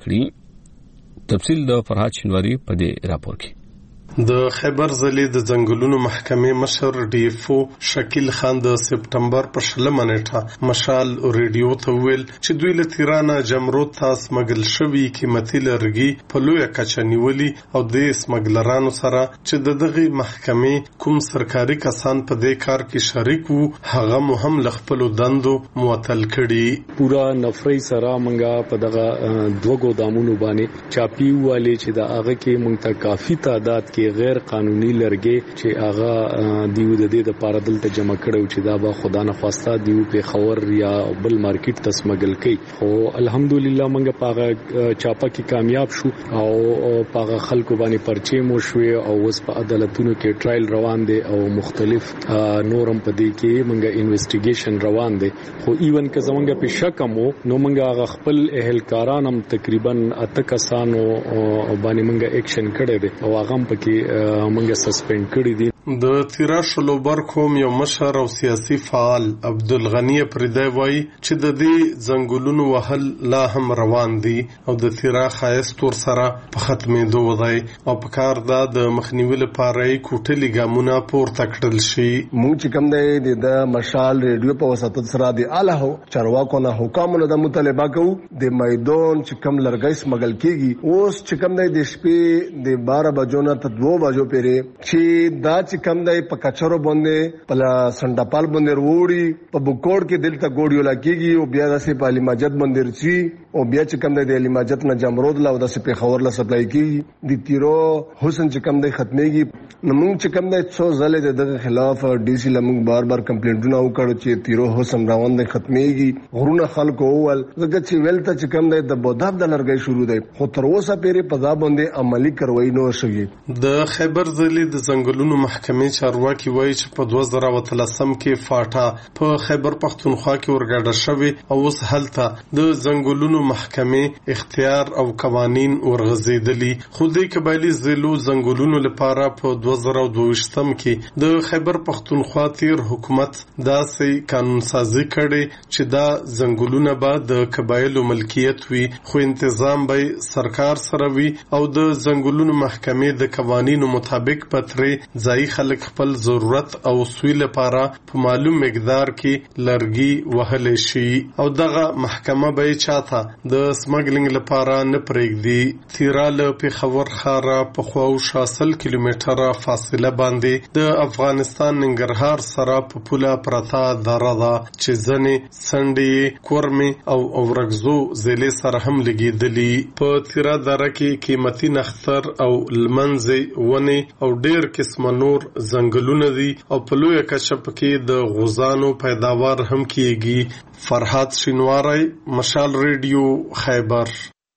کړي. تفصیل د فرحات شنواری په دې راپور کې. د خیبر ضلع د ځنګلونو محکمې مشر ډي اف او شکیل خان د سپټمبر په 16 نیټه مشال ریډیو ته ویل چې دوی له تیرانه جمرو ته سمګل شوی قیمتي لرګي په لوی کچه نیولي او د سمګلرانو سره چې دغه محکمې کوم سرکاري کسان په دې کار کې شریک وو هغه هم لخپل دندو معطل کړي. پورا نفري سره منګه په دغه دوه ګودامونو باندې چاپی والی چې دا هغه کې مونږ ته کافي تعداد کې غیر قانوني لرګي چې هغه دیو د دې لپاره دلته جمع کړو چې دا به خدا نه خواسته دیو په خور یا بل مارکیټ ته سمګل کوي. خو الحمدلله موږ په چاپه کې کامیاب شو او په خلکو باندې پرچې مو شوې او اوس په عدالتونو کې ټرایل روان دي او مختلف نورم په دې کې موږ انویسټیګیشن روان دي. خو ایون که زمونږ په شک مو نو موږ خپل اهلکاران هم تقریبا 8 کسانو باندې موږ اکشن کړی دي او هغه په منګه سسپند کړی دي. د تیرا شلوبر کوم یو مشر او سیاسي فعال عبدالغنی پردای وای چې د دې ځنګلونو وهل لا هم روان دي او د تیرا خایست ور سره په ختمېدو ودی او په کار د مخنیوي لپاره کوټلي ګامونه پورته کړل شي. مونږ چې کوم دی د مشال ریډیو په وساتت سره دی اله چارواکو نه حکامونو د مطالبه کوو د میدان چې کوم لرګي سمګل کیږي اوس چې کوم دی د شپې د 12 بجو نه تر 2 بجو پورې چې دا چې کم دی په کچرو باندې په سنډاپال باندې وروړي په بوکوړ کې دلته ګوډیو لکېږي او بیا داسې په علي ماجد باندې رچی او بیا چې کم دی د علي ماجد نه جمرود لا او داسې په خور لا سپلای کیږي د تیرو حسن چې کم دی ختميږي نو موږ چې کم دی څو ځله د خلاف ډي سي لمون بار بار کمپلینټونه وکړو چې تیرو حسن روان دی ختميږي غرونه خلکو اول زګ چې ویلته چې کم دی د بوداب د لړګي شروع دی خو تر اوسه پورې په ځا باندې عملی کاروایی نه شوي. د خیبر ضلع د ځنګلونو محکمې چارواکي وایي چې په 2013 کې فاټا په خیبر پختونخوا کې ورګډه شوې او اوس هلته د ځنګلونو محکمې اختیار او قوانین ورغځېدلي. خو د قبایلی ضلعو ځنګلونو لپاره په 2022 کې د خیبر پختونخوا تیر حکومت داسې قانون سازي کړي چې دا ځنګلونه به د قبایلو ملکیت وي خو تنظیم به سرکار سره وي او د ځنګلونو محکمې د قوانینو مطابق پترې ځای خلک خپل ضرورت او سوی لپاره په معلوم مقدار کې لرګي وهل شي او دغه محکمه به چاته د سمګلینګ لپاره نه پرېږدي. تیراله په خبر خاره په خواو 60 کیلومتره فاصله باندې د افغانستان ننګرهار سره په پوله پرتا دره ده چې ځنې سنډي کورمي او اورګزو ضلع سره هم لګیدلی. په تیرا دره کې قیمتي نختر او لمنځي ونی او ډیر قسمه نور ځنګلونه دي او په لویه کچه پکې د غوزانو پیداوار هم کیږي. فرحات شینواری، مشال ریډیو، خیبر.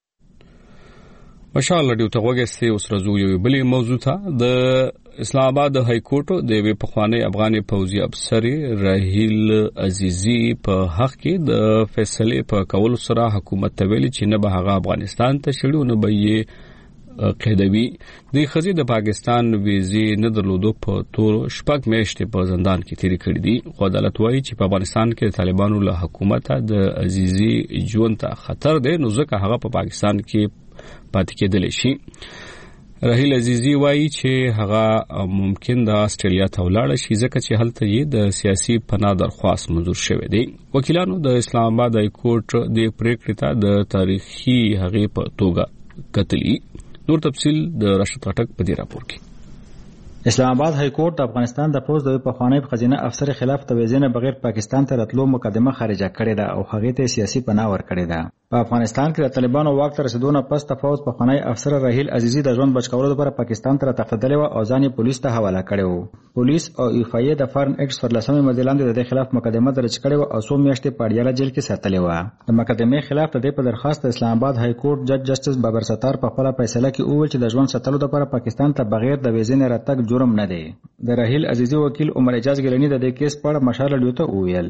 مشال ریډیو ته وګورئ. اوس راځو یو بلې موضوع ته. د اسلام آباد های کورټ د وی پخوانی افغاني پوځي افسر راهیل عزیزی په حق کې د فیصله په کول سره حکومت ته ویلي چې نه به هغه افغانستان ته شړو نه به یې قیدوي. د خزي د پاکستان ویزه نه درلودو په تور شپږ میاشتې په زندان کې تیری کړې دي. خو عدالت وایي چې په افغانستان کې طالبانو له حکومت د عزیزی ژوند ته خطر دی نو ځکه هغه په پاکستان کې پاتې کېدل شي. راهیل عزیزی وایي چې هغه ممکن د استرالیا ته ولاړ شي ځکه چې هلته یې د سیاسي پناه درخواست منظور شوی دی. وکیلانو د اسلام آباد های کورټ د پریکړې ته د تاریخي هغې په توګه کتلي. نور تفصیل د راشد غټک په دې راپور کې. اسلام آباد های کورټ د افغانستان د پوز د پخوانی خزینه افسر خلاف توزیع بغیر پاکستان ته راتلو مقدمه خارجه کړې ده او هغه ته سیاسي پناه ورکړې ده. په افغانستان کې د طالبانو واک ته رسیدونه پس تفاوض پخوانی افسر راهیل عزیزی د ژوند بچکولو لپاره پاکستان ته تښتېدلی و او ځان یې پولیس ته حواله کړی و. پولیس او ایف ای د فارن ایکټ 14 ماده لاندې د خلاف مقدمه درج کړې و او 100 میاشتې په اډیاله جیل کې ساتلې و. د مقدمې خلاف د دې په درخواست د اسلام آباد های کورټ جج جسټس بابر ستار په خپل فیصله کې وویل چې د ژوند ساتلو لپاره پاکستان ته بغیر د ویزې نه راتګ جرم نه دی. د راهیل عزیزی وکیل عمر اعجاز ګیلانی د دې کیس په اړه مشال ریډیو ته وویل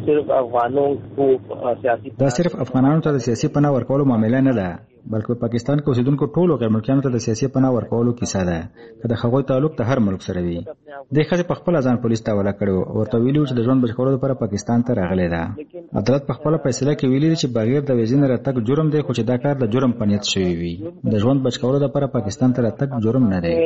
دا صرف افغانانو ته د سیاسي پناه ورکولو معامله نه ده بلکې پاکستان کې اوسیدونکو ټولو غیر ملکیانو ته د سیاسي پناه ورکولو کیسه ده چې د هغوی تعلق ته هر ملک سره وي. د ښځې په خپل ځان پولیس ته حواله کړو او ورته ویلي چې د ژوند بچکولو لپاره پاکستان ته راغلی ده. عدالت په خپل فیصله کې ویلي چې بغیر د ویزې نه راتګ جرم دی خو چې دا کار د جرم په نیت شوی وي. د ژوند بچکولو لپاره پاکستان ته راتګ جرم نه دی.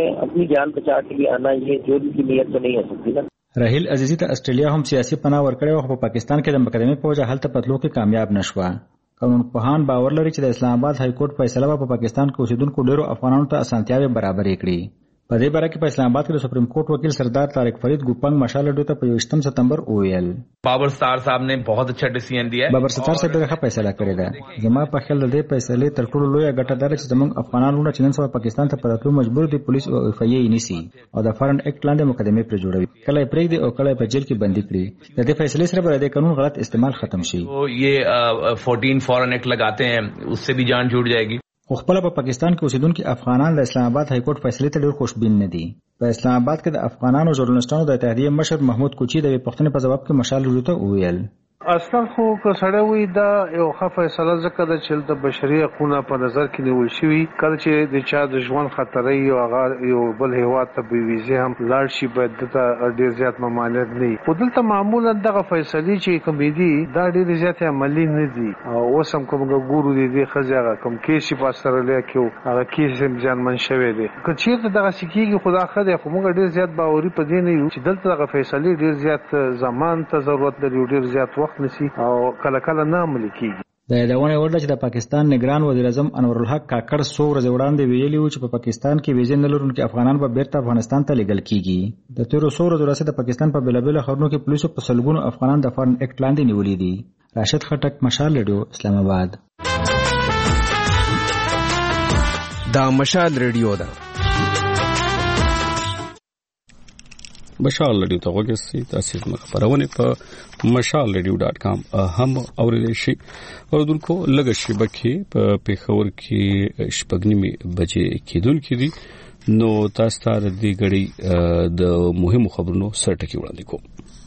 راهیل عزیزی ته استرالیا هم سیاسي پناه ورکړې او په پاکستان کې د مقدمې په وجه هلته پتلو کې کامیاب نشوه. قانونپوهان باور لري چې د اسلام آباد های کورټ فیصله په پاکستان کې اوسیدونکو ډیرو افغانانو ته اسانتیاوې برابرې کړي. په دې باره کې په اسلام آباد کې د سپریم کورټ وکیل سردار طارق فرید ګوپنګ مشال ډو ته په 28 ستمبر وویل بابر ستار صاحب نے بہت اچھا ڈیسیژن دیا ہے. بابر ستار صاحب ډېره ښه فیصله کړې ده. زما په خیال د دې فیصلې تر ټولو لویه ګټه دا چې زموږ افغانانو چې نن سبا پاکستان ته پراتلو مجبور دي پولیس او اف ای نیسي او د فارن ایکټ لاندې مقدمې پر جوړوي کله یې پرېږدي او کله یې په جیل کې بندي کړي. د دې فیصلې سره به د قانون غلط استعمال ختم شي. یہ 14 فارن ایکٹ لگاتے ہیں اس سے بھی جان چھوٹ جائے گی. خو خپل په پاکستان کې اوسیدونکو افغانان د اسلام آباد های کورټ فیصلې ته ډېر خوشبین نه دي. په اسلام آباد کې د افغانانو ژورنالستانو د اتحادیې مشر محمود کوچی د پښتنې په جواب کې مشال ریډیو ته وویل اصل خو که سړی وي دا یو ښه فیصله ځکه ده چې د بشري حقونه په نظر کې نیول شوي. کله چې د چا د ژوند خطرې یو هغه یو بل هیواد ته بې ویزې هم لاړ شي باید دلته ډېر زیات ممانعت نه وي. خو دلته معمولا دغه فیصلې چې کومې دي دا ډېرې زیاتې عملي نه دي. اوس هم که موږ ګورو د دې ښځې هغه کوم کیس چې په استرالیا کې هغه کیس هم زیانمن شوی دی. که چېرته دغسې کېږي خو دا ښه دی خو موږ ډېر زیات باوري په دې نه یو چې دلته دغه فیصلې ډېر زیات زمان ته ضرورت لري او ډېر زیات وخت نیسي او کله کله نه عملي کېږي. د یادونه وړه چې د پاکستان نگران وزیر اعظم انور الحق کاکړ څو ورځې وړاندې ویلي و چې په پاکستان کې ویزې نه لرونکي افغانان به بیرته افغانستان ته لیږل کیږي. د تیرو څو ورځو راهیسې د پاکستان په بېلابېلو ښارونو کې پولیسو په سلګونو افغانان د فارن اکټ لاندې نیولي دي. راشد خټک، مشال ریډیو، اسلام آباد. دا مشال ریډیو ده. مشال ریډیو ته وګورئ. تاسو زموږ خبرونه په mashalradio.com هم اوریدئ شئ. اوردونکو لږه شیبه کې په پیښور کې شپږنیمې بجې کېدونکې دي. نو تاسو ته د دې غړي د مهمو خبرونو سرټکی وړاندې کوم.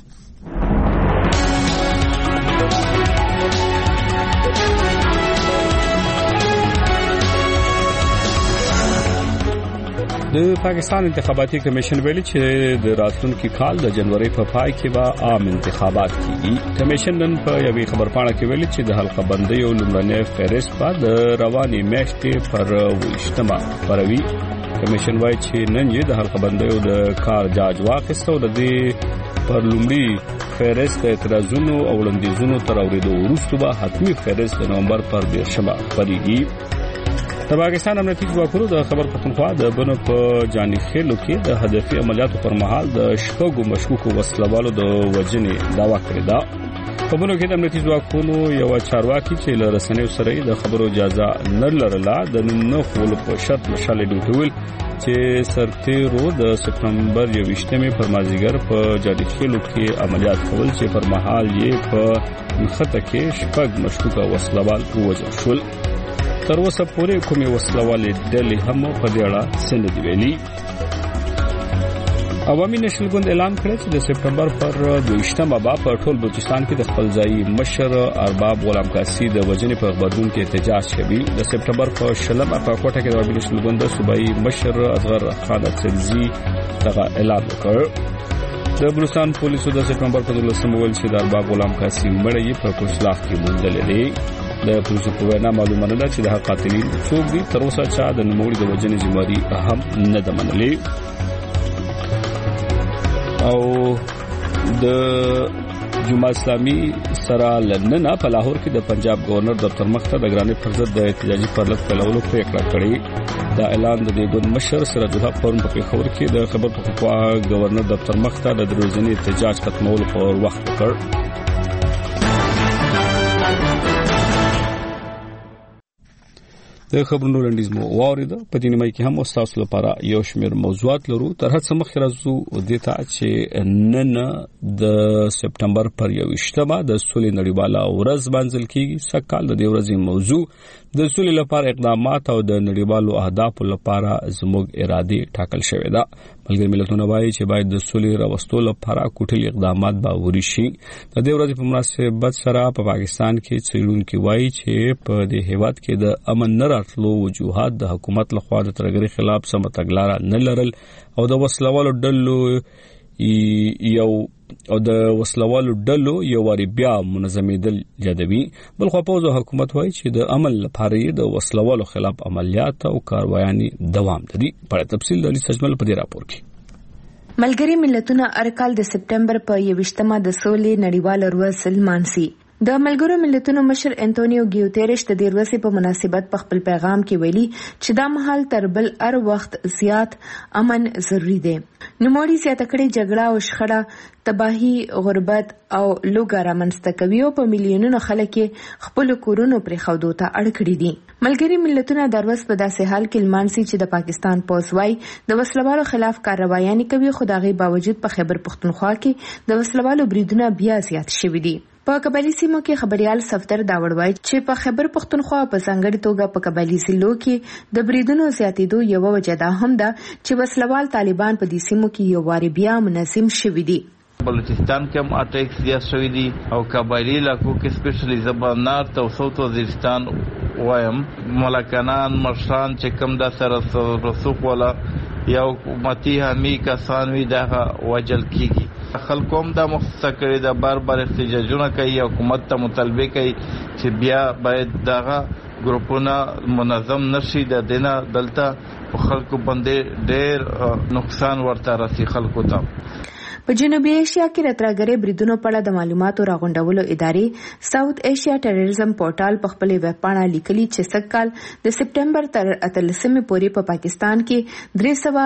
د پاکستان انتخاباتي کمیشن ویلي چې د راتلونکي کال د جنوري په پای کې به عام انتخابات کیږي. کمیشن نن په یوې خبرپاڼه کې ویلي چې د حلقه بندیو لومړنۍ فهرست به د روانې میاشتې پر 28 فروری. کمیشن وايي چې نن یې د حلقه بندیو د کار جاج واخیسته او د دې پر لومړي فهرست اعتراضونو او وړاندیزونو تر اورېدو وروسته به حتمي فهرست د نومبر پر 10 خپرېږي. د پاکستان امنیتي ځواکونو د خبر پښتونخوا د بنو په جاني خېلو کې د هدفي عملیاتو پر مهال د شپږو مشکوکو وسلوالو د وژنې دعوا کړې ده. په بنو کې د امنیتي ځواکونو یو چارواکي چې له رسنیو سره د خبرو اجازه نه لرله د نه خول په شرط مشال ډیوټول چې سرتیرو د سپتمبر 28 پر مازیګر په جاني خېلو کې عملیات کول چې پر مهال یې په خطه کې شپږ مشکوکه وسلوال وژل شول. تر اوسه پورې کومې وسلوالې ډلې هم په دې اړه څه نه دي ویلي. عوامي نېشنل ګوند اعلان کړی چې د سپتمبر پر 22 به په ټول بلوچستان کې د خپل ځایي مشر ارباب غلام قاسي د وژنې په غبرګون کې احتجاج کوي. د سپتمبر په 16 په کوټه کې د عوامي نېشنل ګوند صوبایي مشر اصغر خان اڅکزي دغه اعلان وکړ. د بلوچستان پولیسو د سپتمبر په 12 ویل چې د ارباب غلام قاسي مړی په کوچلاخ کې موندل دي. د پولیسو په وینا معلومه نه ده چې د قاتلین څوک دي. تر اوسه چا د نوموړي د وژنې ذمہواری هم نه ده منلې. او د جمعه اسلامي سره لننه په لاهور کې د پنجاب گورنر دفتر مخ ته د ګرانې فرض د احتجاجي پرلط پیلولو پریکړه کړې. دا اعلان د دې ګوند مشر سراج الحق پرون په پیښور کې د خبر پښتونخوا گورنر دفتر مخ ته د دروځنې احتجاج ختمولو پر وخت وکړ. د خبرونو لنډیز مو واورید. په دې نیمه کې هم تاسو لپاره یو شمېر موضوعات لرو. تر هڅه مخکې راځو د ته چې نن د سپتمبر پر 28 د سولې نړیواله ورځ منځل کیږي. سکهال د دې ورځې موضوع د سولې لپاره اقدامات او د نړیوالو اهدافو لپاره زموږ اراده ټاکل شوې ده. ملګری ملتونه وایي چې باید د سولې راوستلو لپاره کوټلي اقدامات باوري شي. د دې ورځې په مناسبت سره په پاکستان کې څېړونکي وایي چې په دې هیواد کې د امن نه راتلو وجوهات د حکومت لخوا د ترګری خلاف سم تګلارې نه لرل او د وسلوالو ډلو یو واری بیا منظمېدل یادوي. بل خو په حکومت وایي چې د عمل لپاره د وسلوالو خلاف عملیات او کاروایانې دوام لري. په تفصیل د سجمل په دې راپور کې ملګری ملتونه ارکال د سپتمبر په 28 د سولې نړیواله ورځ لمانځي. د ملګرو ملتونو مشر انټونیو ګیوتيرش د دې ورځې په مناسبت په خپل پیغام کې ویلي چې دا مهال تر بل هر وخت زیات امن ضروری دی. نوموړي زیاته کړې جګړه او شخړه تباہي، غربت او لوږه رامنځته کوي او په میلیونونو خلک خپل کورونو پرې خودو ته اړ کړي دي. ملګری ملتونه د ورځ په داسې حال کې لمانځي چې د پاکستان پوځ وايي د وسلوالو خلاف کاروایانې کوي، خو د هغې باوجود په خیبر پښتونخوا کې د وسلوالو بریدونه بیا زیات شوي دي. په قبایلی سیمو کې خبريال صفدر داوړ وایي چې په خیبر پښتونخوا په ځانګړي توګه په قبایلی ضلعو کې د بریدونو زیاتېدو یو وجه دا هم ده چې وسلوال طالبان په دې سیمو کې یو واری بیا منظم شوي دي. بلوچستان کې هم اټیک زیات شوي دي او قبایلی علاقو کې سپیشلی زبانار او ساوث وزیرستان وایم ملکانان مشران چې کوم د سره رسوخ ولا یا حکومتي حمي کسان وي دغه وجل کیږي. خلکوم دا مختصه کړي د بار احتجاجونه کوي، حکومت ته مطالبه کوي چې بیا باید دغه ګروپونه منظم نشي. د دینه دلته خلکو باندې ډېر نقصان ورته راسي خلکو ته. په جنوبي ایشیا کې راتراګرې بریدونو په اړه د معلوماتو راغونډولو ادارې ساوث ایشیا ټیرریزم پورټال په خپل ویب پاڼه لیکلي چې سږکال د سپټمبر تر 18 پورې په پاکستان کې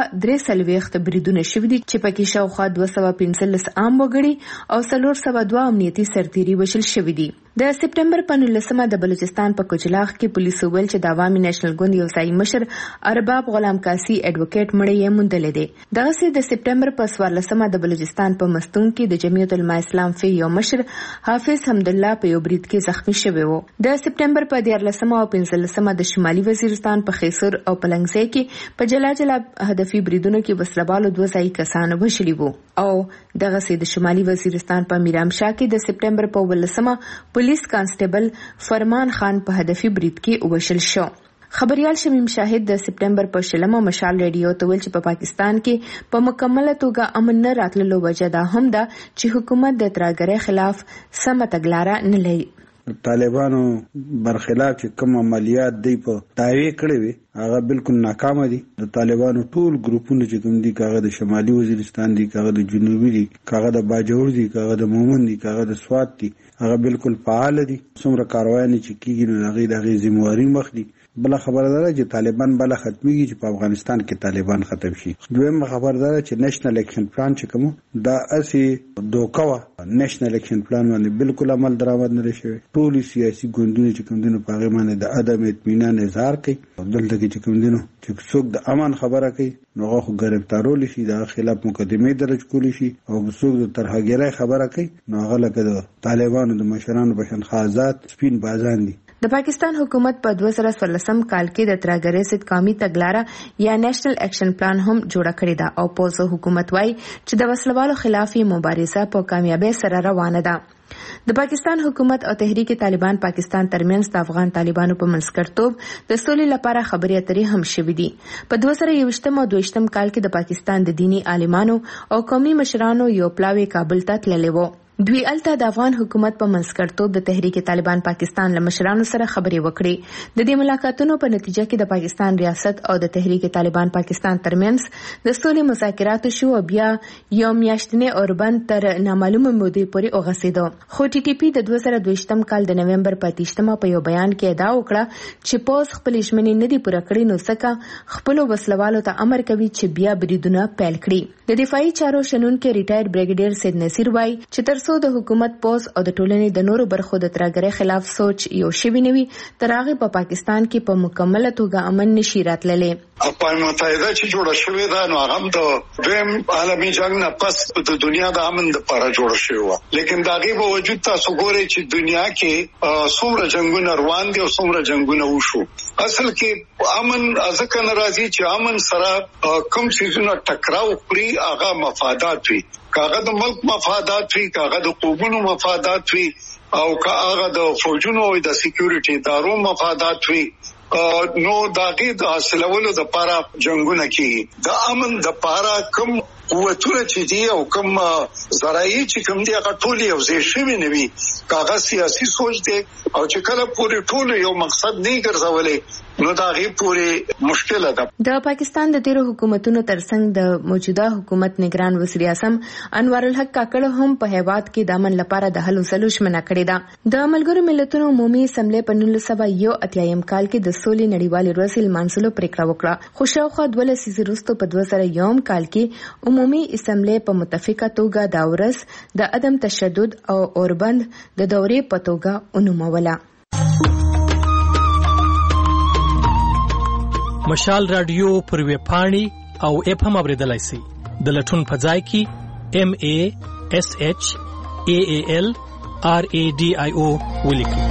343 بریدونه شوي دي چې پکې شاوخوا 215 عام وګړي او 402 امنیتي سرتیري وژل شوي دي. د سپټمبر په 19مه د بلوچستان په کوچلاغ کې پولیسو ویل چې د عوامي نېشنل ګوند یو ځای مشر ارباب غلام قاسی اډوکیټ مړی یې موندلې دی. دغه د سپټمبر په 14مه د بلوچستان په مستون کې د جمعیت العلماء اسلام فی یو مشر حافظ حمد الله په یو برید کې زخمی شوی و. د سپټمبر په 14مه او 15مه د شمالي وزیرستان په خیسر او پلنګزی کې په جلا جلا هدفي بریدونو کې وسلوالو 2 ځای کسان وژلي وو او دغه د شمالي وزیرستان په میرامشاه کې د سپټمبر په 18مه پولیس کانسټیبل فرمان خان په هدفي برید کې وژل شو. خبريال شمیم شاهد د سپټمبر په 20مه مشال ریډیو ته ویل چې په پاکستان کې په مکمله توګه امن نه راتللو وجه دا هم ده چې حکومت د ترهګرۍ خلاف سمه تګلاره نه لري. طالبانو برخلاف چې کوم عملیات دی په دایې کړې وي هغه بالکل ناکامه دي. د طالبانو ټول ګروپونه چې کوم دي کاغه د شمالي وزیرستان دي کاغه د جنوبي دي کاغه د باجوړ دي کاغه د مومن دي کاغه د سوات دي هغه بالکل فعال دي. څومره کاروایي چې کیږي نو هغه د ذمہواری مخ دي. بل خبره ده چې طالبان بل ختميږي چې په افغانستان کې طالبان ختم شي. دویم خبر ده چې نېشنل اکشن پلان چې کوم دا اسی دوکوا نېشنل اکشن پلان باندې بالکل عمل درآمد نه شوی. ټول سیاسي ګوندونه چې کوم دینو په هغه باندې د عدم اطمینان اظهار کوي. دلته کې چې کوم دینو چې څوک د امن خبره کوي نو هغه ګرفتارول شي د خلاف مقدمه درج کول شي او څوک د ترهګرۍ خبره کوي نو هغه لکه د طالبانو د مشرانو په شان خازات سپین بازان دي. د پاکستان حکومت په 2014 کال کې د ترهګرۍ ضد قومي تګلاره یا نېشنل اکشن پلان هم جوړ کړی دا او پوزو حکومت وايي چې د وسلوالو خلاف مبارزه په کامیابی سره روانه ده. د پاکستان حکومت او تحریک طالبان پاکستان ترمنځ د افغان طالبانو په منځګړیتوب د سولې لپاره خبرې اترې هم شوې دي. په 2021 او 22 کال کې د پاکستان د دینی عالمانو او قومي مشرانو یو پلاوی کابل ته تللی و. دوی الته د افغان حکومت په منځګړیتوب د تحریک طالبان پاکستان له مشرانو سره خبرې وکړې. د دې ملاقاتونو په نتیجه کې د پاکستان ریاست او د تحریک طالبان پاکستان ترمنځ د سولې مذاکرات شو او بیا یو میاشتنې اوربند تر نامعلومه مودې پورې اوغسېده. خو ټي ټي پی د 2022 کال د نومبر په 30مه په یو بیان کې ادعا وکړه چې پوز خپل ژمنې نه دي پوره کړې نو څنګه خپل وسلوالو ته امر کوي چې بیا بریدونه پیل کړي. د دفاعي چارو شنونکو ریټایر بریګیډیر سید نصیر وایي چې ترڅو د حکومت پوز او د ټولنې د نورو برخو د ترهګرۍ خلاف سوچ یو شوی نوي تر هغه په پاکستان کې په مکمله توګه امن نشي راتللی. اقوام متحده چې جوړه شوې ده نو هغه د دویم عالمي جنگ نه پس د دنیا د امن لپاره جوړه شوې و. لیکن دا غي باوجود تاسو ګورئ چې دنیا کې څومره جنگونه روان دي او څومره جنگونه وشو. اصل کې امن ځکه ناراضي چې امن سره کوم څه ټکراو کړی هغه مفادات وي. کاغه د ملک مفادات وي کاغه د قومونو مفادات وي او کاغه د فوجونو او د سکیورټي ادارو مفادات وي نو داګه د حاصلولو د لپاره جنگونه کوي. د امن د لپاره کوم قوتونه چې دي او کوم زراعي چې کوم دي هغه ټول یو ځای شوي نه وي. کاغه سیاسي سوچ دی او چې کله پورې ټول یو مقصد نه ګرځولې نو دا غي پورې مشکله ده. د پاکستان د تیرو حکومتونو ترڅنګ د موجوده حکومت نگران وزیر اعظم انوار الحق کاکړ هم په هیواد کې د امن لپاره د هلو ځلو ژمنه کړې ده. د ملګرو ملتونو عمومي اسمبلی په 1981 کال کې د سولې نړیوالې ورځې لمانځلو پریکړه وکړه خو شاوخوا 12 لسیزې وروسته په 2001 کال کې عمومي اسمبلی په متفقه توګه دا ورځ د عدم تشدد او اوربند د دورې په توګه ونوموله. مشال رادیو پر ویب پاڼې او اپ هم اوریدلای شئ. د لټون په ځای کې MASHALRADIO ولیکئ.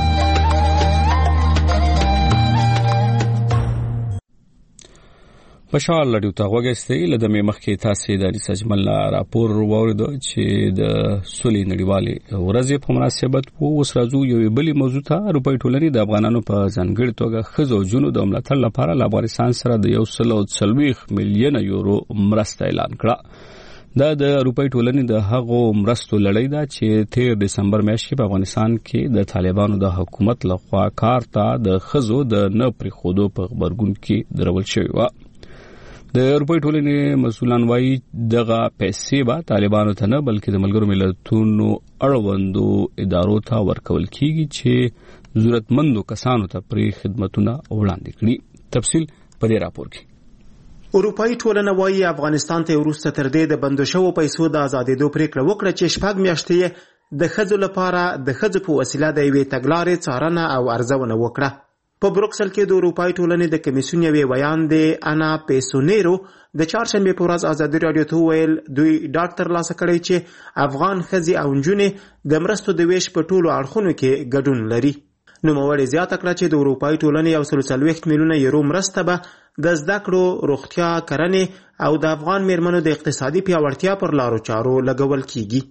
مشال رادیو ته وګورئ. لدې مخکې تاسو د ریسرچ ملنا راپور واورید چې د سولې نړیوالې ورځې په مناسبت اوس راځو یو بلی موضوع ته. روپۍ ټولنې د افغانانو په ځانګړي توګه خزو جنو د ملاتړ لپاره له افغانستان سره د 140 میلیون یورو مرسته اعلان کړه. دا د روپۍ ټولنې د هغو مرستو لړۍ ده چې 13 دسمبر میاشت کې په افغانستان کې د طالبانو د حکومت لخوا کار ته د خزو د نه پریښودو په خبرګون کې درول شوی و. د اروپای ټولنې مسولان وايي دغه پیسې به طالبانو ته نه بلکې د ملګرو ملتونو اړوندو ادارو ته ورکول کیږي چې ضرورتمندو کسانو ته پرې خدمتونه وړاندې کړي. تفصیل په دې راپور کې. اروپای ټولنه وايي افغانستان ته وروسته تر دې د بندو شوو پیسو د آزادېدو پریکړه وکړه چې 6 میاشتې د ښځو لپاره د ښځو په وسیله د یوې تګلارې څارنه او ارزونه وکړه. په بروکسل کې د اروپای ټولنې د کمیسیون یوې ویان د انا پیسونیرو د چهارشنبې په ورځ ازادي رادیو ته ویل دوی ډاټ ترلاسه کړی چې افغان ښځې او نجونې د مرستو د ویش په ټولو اړخونو کې ګډون لري. نوموړې زیاته کړه چې د اروپای ټولنې 140 میلیونه یورو مرسته به د زده کړو، روغتیا، کرنې او د افغان میرمنو د اقتصادي پیاوړتیا پر لارو چارو لګول کیږي.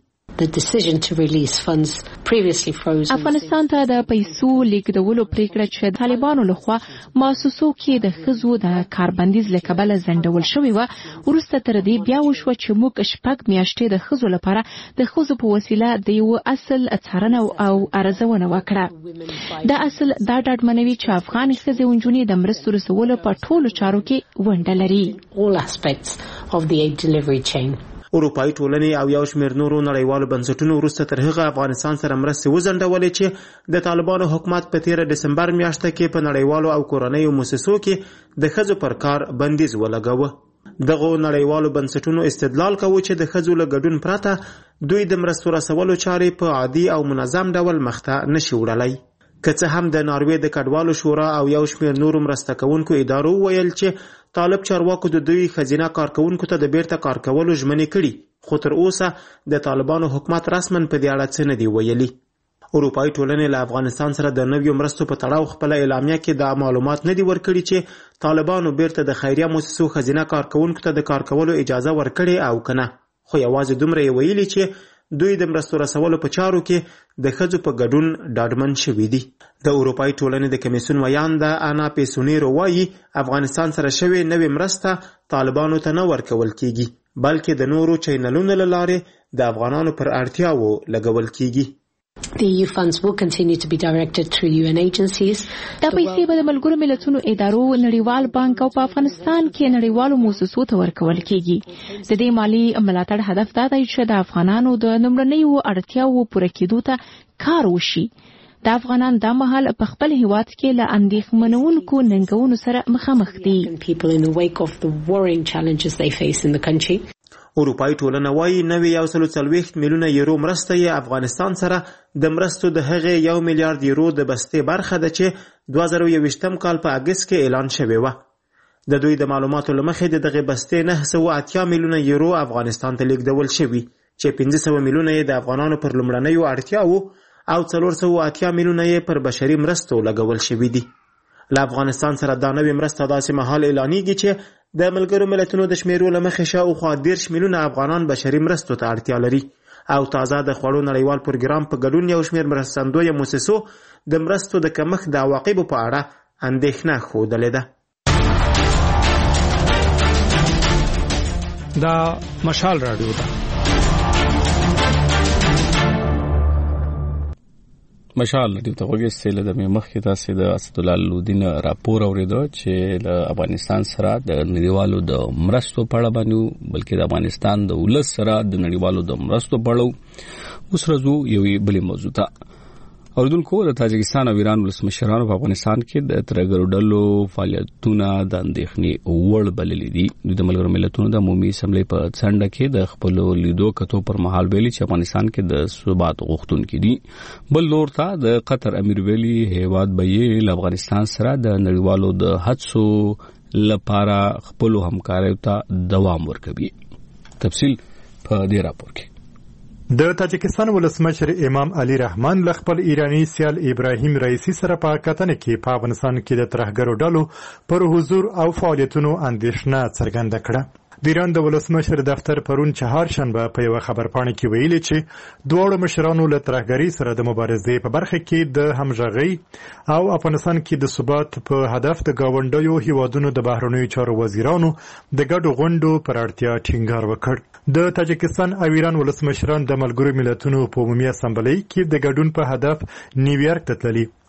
افغانستان ته د پیسو لیږدولو پریکړه چې طالبانو لخوا مؤسسو کې د ښځو د کاربندیز له کبله ځنډول شوې وه، وروسته تر دې بیا وشوه چې موږ 6 میاشتې د ښځو لپاره د ښځو په وسیله د یو اصل څارنه او ارزونه وکړه. دا اصل دا ډاډمنوي چې افغان ښځې او نجونې د مرستو رسولو په ټولو چارو کې ونډه لري. اروپای ټولنې او یو شمېر نورو نړیوالو بنسټونو وروسته تر هغه افغانستان سره مرستې وځنډولې چې د طالبانو حکومت په 13 دسمبر میاشته کې په نړیوالو او کورنیو مؤسسو کې د ښځو پر کار بندیز ولګاوه. دغه نړیوالو بنسټونو استدلال کوي چې د ښځو له ګډون پرته دوی د مرستو رسولو چارې په عادي او منظم ډول مخته نشي وړلای. که څه هم د ناروې د کډوالو شورا او یو شمېر نورو مرسته کوونکو ادارو ویل چې طالب چارواکو د دوی خزینه کارکونکو ته د بیرته کار کولو ژمنې کړي، خو تر اوسه د طالبانو حکومت رسماً په دې اړه څه نه دی ویلي. اروپای ټولنې له افغانستان سره د نویو مرستو په تړاو خپل اعلامیه کې دا معلومات نه دي ورکړي چې طالبانو بیرته د خیریه مؤسسو خزینه کارکونکو ته د کار کولو اجازه ورکړي او کنه، خو یوازې دومره یې ویلي چې دوی د مرستو رسولو په چارو کې د ښځو په ګډون ډاډمن شوي دي. د اروپای ټولنې د کمیسیون ویان د انا پیسونیرو وايي افغانستان سره شوې نوې مرسته طالبانو ته نه ورکول کیږي بلکې د نورو چینلونو له لارې د افغانانو پر اړتیاو لګول کیږي. دا پیسې به د ملګرو ملتونو ادارو، نړیوال بانک او په افغانستان کې نړیوالو مؤسسو ته ورکول کیږي. د دې مالی ملاتړ هدف دا دی چې د افغانانو د لومړنیو اړتیاو پوره کېدو ته کار وشي. د افغانان دا مهال په خپل هیواد کې له اندېښمنونکو ننګونو سره مخامخ دي. اروپای ټولنه وايي 940 میلیونه یورو مرسته یې افغانستان سره د مرستو د هغې 1 میلیارډ یورو د بستې برخه ده چې 2021 کال په اګست کې اعلان شوې وه. د دوی د معلوماتو له مخې د دغې بستې 980 میلیونه یورو افغانستان ته لیږدول شوي چې 500 میلیونه یې د افغانانو پر لومړنیو اړتیاوو او 480 میلیونه یې پر بشري مرستو لګول شوي دي. له افغانستان سره دا نوې مرسته داسې مهال اعلانېږي چې د ملګرو ملتونو د شمیرو له مخې شاوخوا 10 میلیونه افغانان بشري مرستو ته اړتیا لري او تازه د خوړو نړیوال پروګرام په ګډون یو شمېر مرستندویه مؤسسو د مرستو د کمښت د عواقبو په اړه اندېښنه ښودلې ده. دا مشال رادیو ده. مشال رادیو ته وګورئ له د مخکې تاسو د اسدالله لودین راپور اوریدو چې له افغانستان سره د نړیوالو د مرستو په اړه باندې بلکې د افغانستان د ولس سره د نړیوالو د مرستو په اړه اوس راځو یو بل موضوع ته. اوردونکو د تاجکستان او ایران ولسمشرانو په افغانستان کې د ترګرو ډلو فعالیتونه د اندېښنې وړ بللي دي. د ملګرو ملتونو د عمومي اسمبلی په څنډه کې د خپل لیدو کتو پر مهال ویلي چې افغانستان کې د ثبات غوښتونکي دي. بل لور ته د قطر امیر ویلي هیواد به یې له افغانستان سره د نړیوالو د هڅو لپاره خپل همکاریو ته دوام ورکوي. تفصیل په دې راپور کې. د تاجکستان ولسمشر امام علي رحمان له خپل ایرانی سیال ابراهیم رئیسی سره په کتنه کې په افغانستان کې د ترهګرو ډلو پر حضور او فعالیتونو اندېښنه څرګنده کړه. د ایران د ولسمشر دفتر پرون چهارشنبه په یو خبرپاڼه کې ویلي چې دواړو مشرانو له ترهګرۍ سره د مبارزې په برخه کې د همغږۍ او افغانستان کې د ثبات په هدف د گاونډیو هیوادونو د بهرنیو چارو وزیرانو د ګډو غونډو پر اړتیا ټینګار وکړ. د تاجکستان او ایران ولسمشران د ملګرو ملتونو په عمومي اسمبلی کې د ګډون په هدف نیویارک ته تللي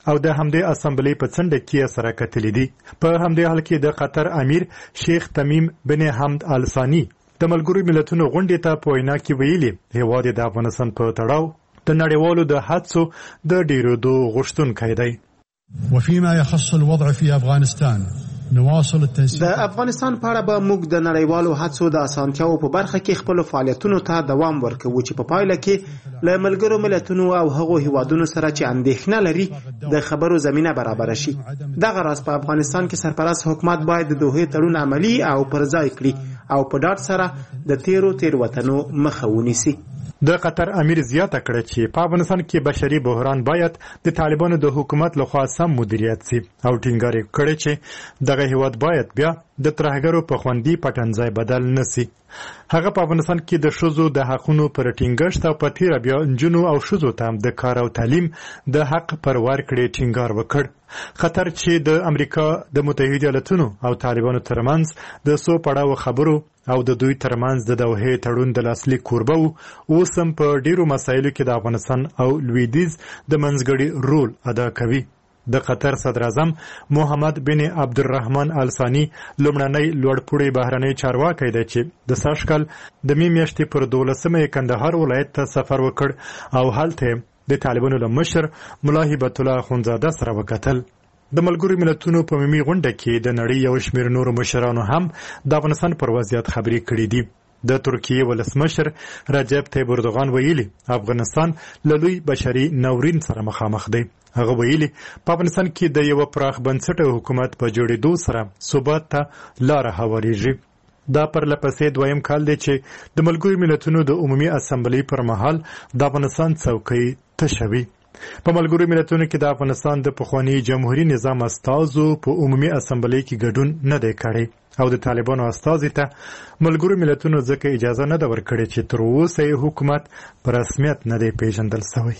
او د همدې اسمبلی په څنډه کې سره کتلې دي. په همدې حال کې د قطر امیر شیخ تمیم بن حمد آل ثانی د ملګرو ملتونو غونډې ته په وینا کې ویلي هیواد د افغانستان په تړاو د نړیوالو د حادثو د ډیرېدو غوښتونکی دی. وفيما يخص الوضع في أفغانستان نواصل التنسيق. د افغانستان په اړه به موږ د نړیوالو حادثو د اسانتیاو په برخه کې خپل فعالیتونو ته دوام ورکوو چې په پایله کې له ملګرو ملتونو او هغو هیوادونو سره چې اندېښنه لري د خبرو زمينه برابر شي. دغه راز په افغانستان کې سرپرست حکومت باید د دوه تړون عملی او پرځای کړي او په ډاډ سره د تیروتنو مخه ونیسي. د قطر امیر زیاته کړه چې په افغانستان کې بشري بحران باید د طالبانو د حکومت لخوا سم مدیریت شي او ټینګار کړي چې دغه هیواد باید بیا د ترهګرو په خوندي پټنځای بدل نشي. هغه په افغانستان کې د ښځو د حقونو پر ټینګښت او په تیر بیا نجونو او ښځو ته د کار او تعلیم د حق پر ورکړې ټینګار وکړ. قطر چې د امریکا د متحده ایالاتونو او طالبانو ترمنځ د سو پړاو خبرو او د دوی ترمنځ د دوحې تړون د لاسلیک کوربه وو، اوس هم په ډیرو مسایلو کې د افغانستان او لویدیځ د منځګړي رول ادا کوي. د قطر صدر اعظم محمد بن عبدالرحمن آل ثانی لومړنی لوړپوړی بهرنی چارواکی دی چې د سږ کال د مې میاشتې پر 12 کندهار ولایت ته سفر وکړ او هلته د طالبانو له مشر ملا هبت الله اخندزاده سره وکتل. د ملګرو ملتونو په ملي غونډه کې د نړۍ یو شمېر نورو مشرانو هم د افغانستان پر وضعیت خبرې کړې دي. د ترکیې ولسمشر رجب طیب اردوغان ویلي افغانستان له لوی بشري ناورین سره مخامخ دی. هغه ویلي په افغانستان کې د یو پراخ بنسټه حکومت په جوړېدو سره ثبات ته لاره هواریږي. دا پر لپسې دویم کال دی چې د ملګرو ملتونو د عمومي اسمبلی پر مهال د افغانستان څوکۍ تشوي. په ملګرو ملتونو کې د افغانستان د پخوانی جمهوریت نظام استازو په عمومي اسمبلی کې ګډون نه دی کړی او د طالبانو استازي ته ملګرو ملتونو ځکه اجازه نه ده ورکړې چې تر اوسه یې حکومت په رسمیت نه دی پیژندل شوی.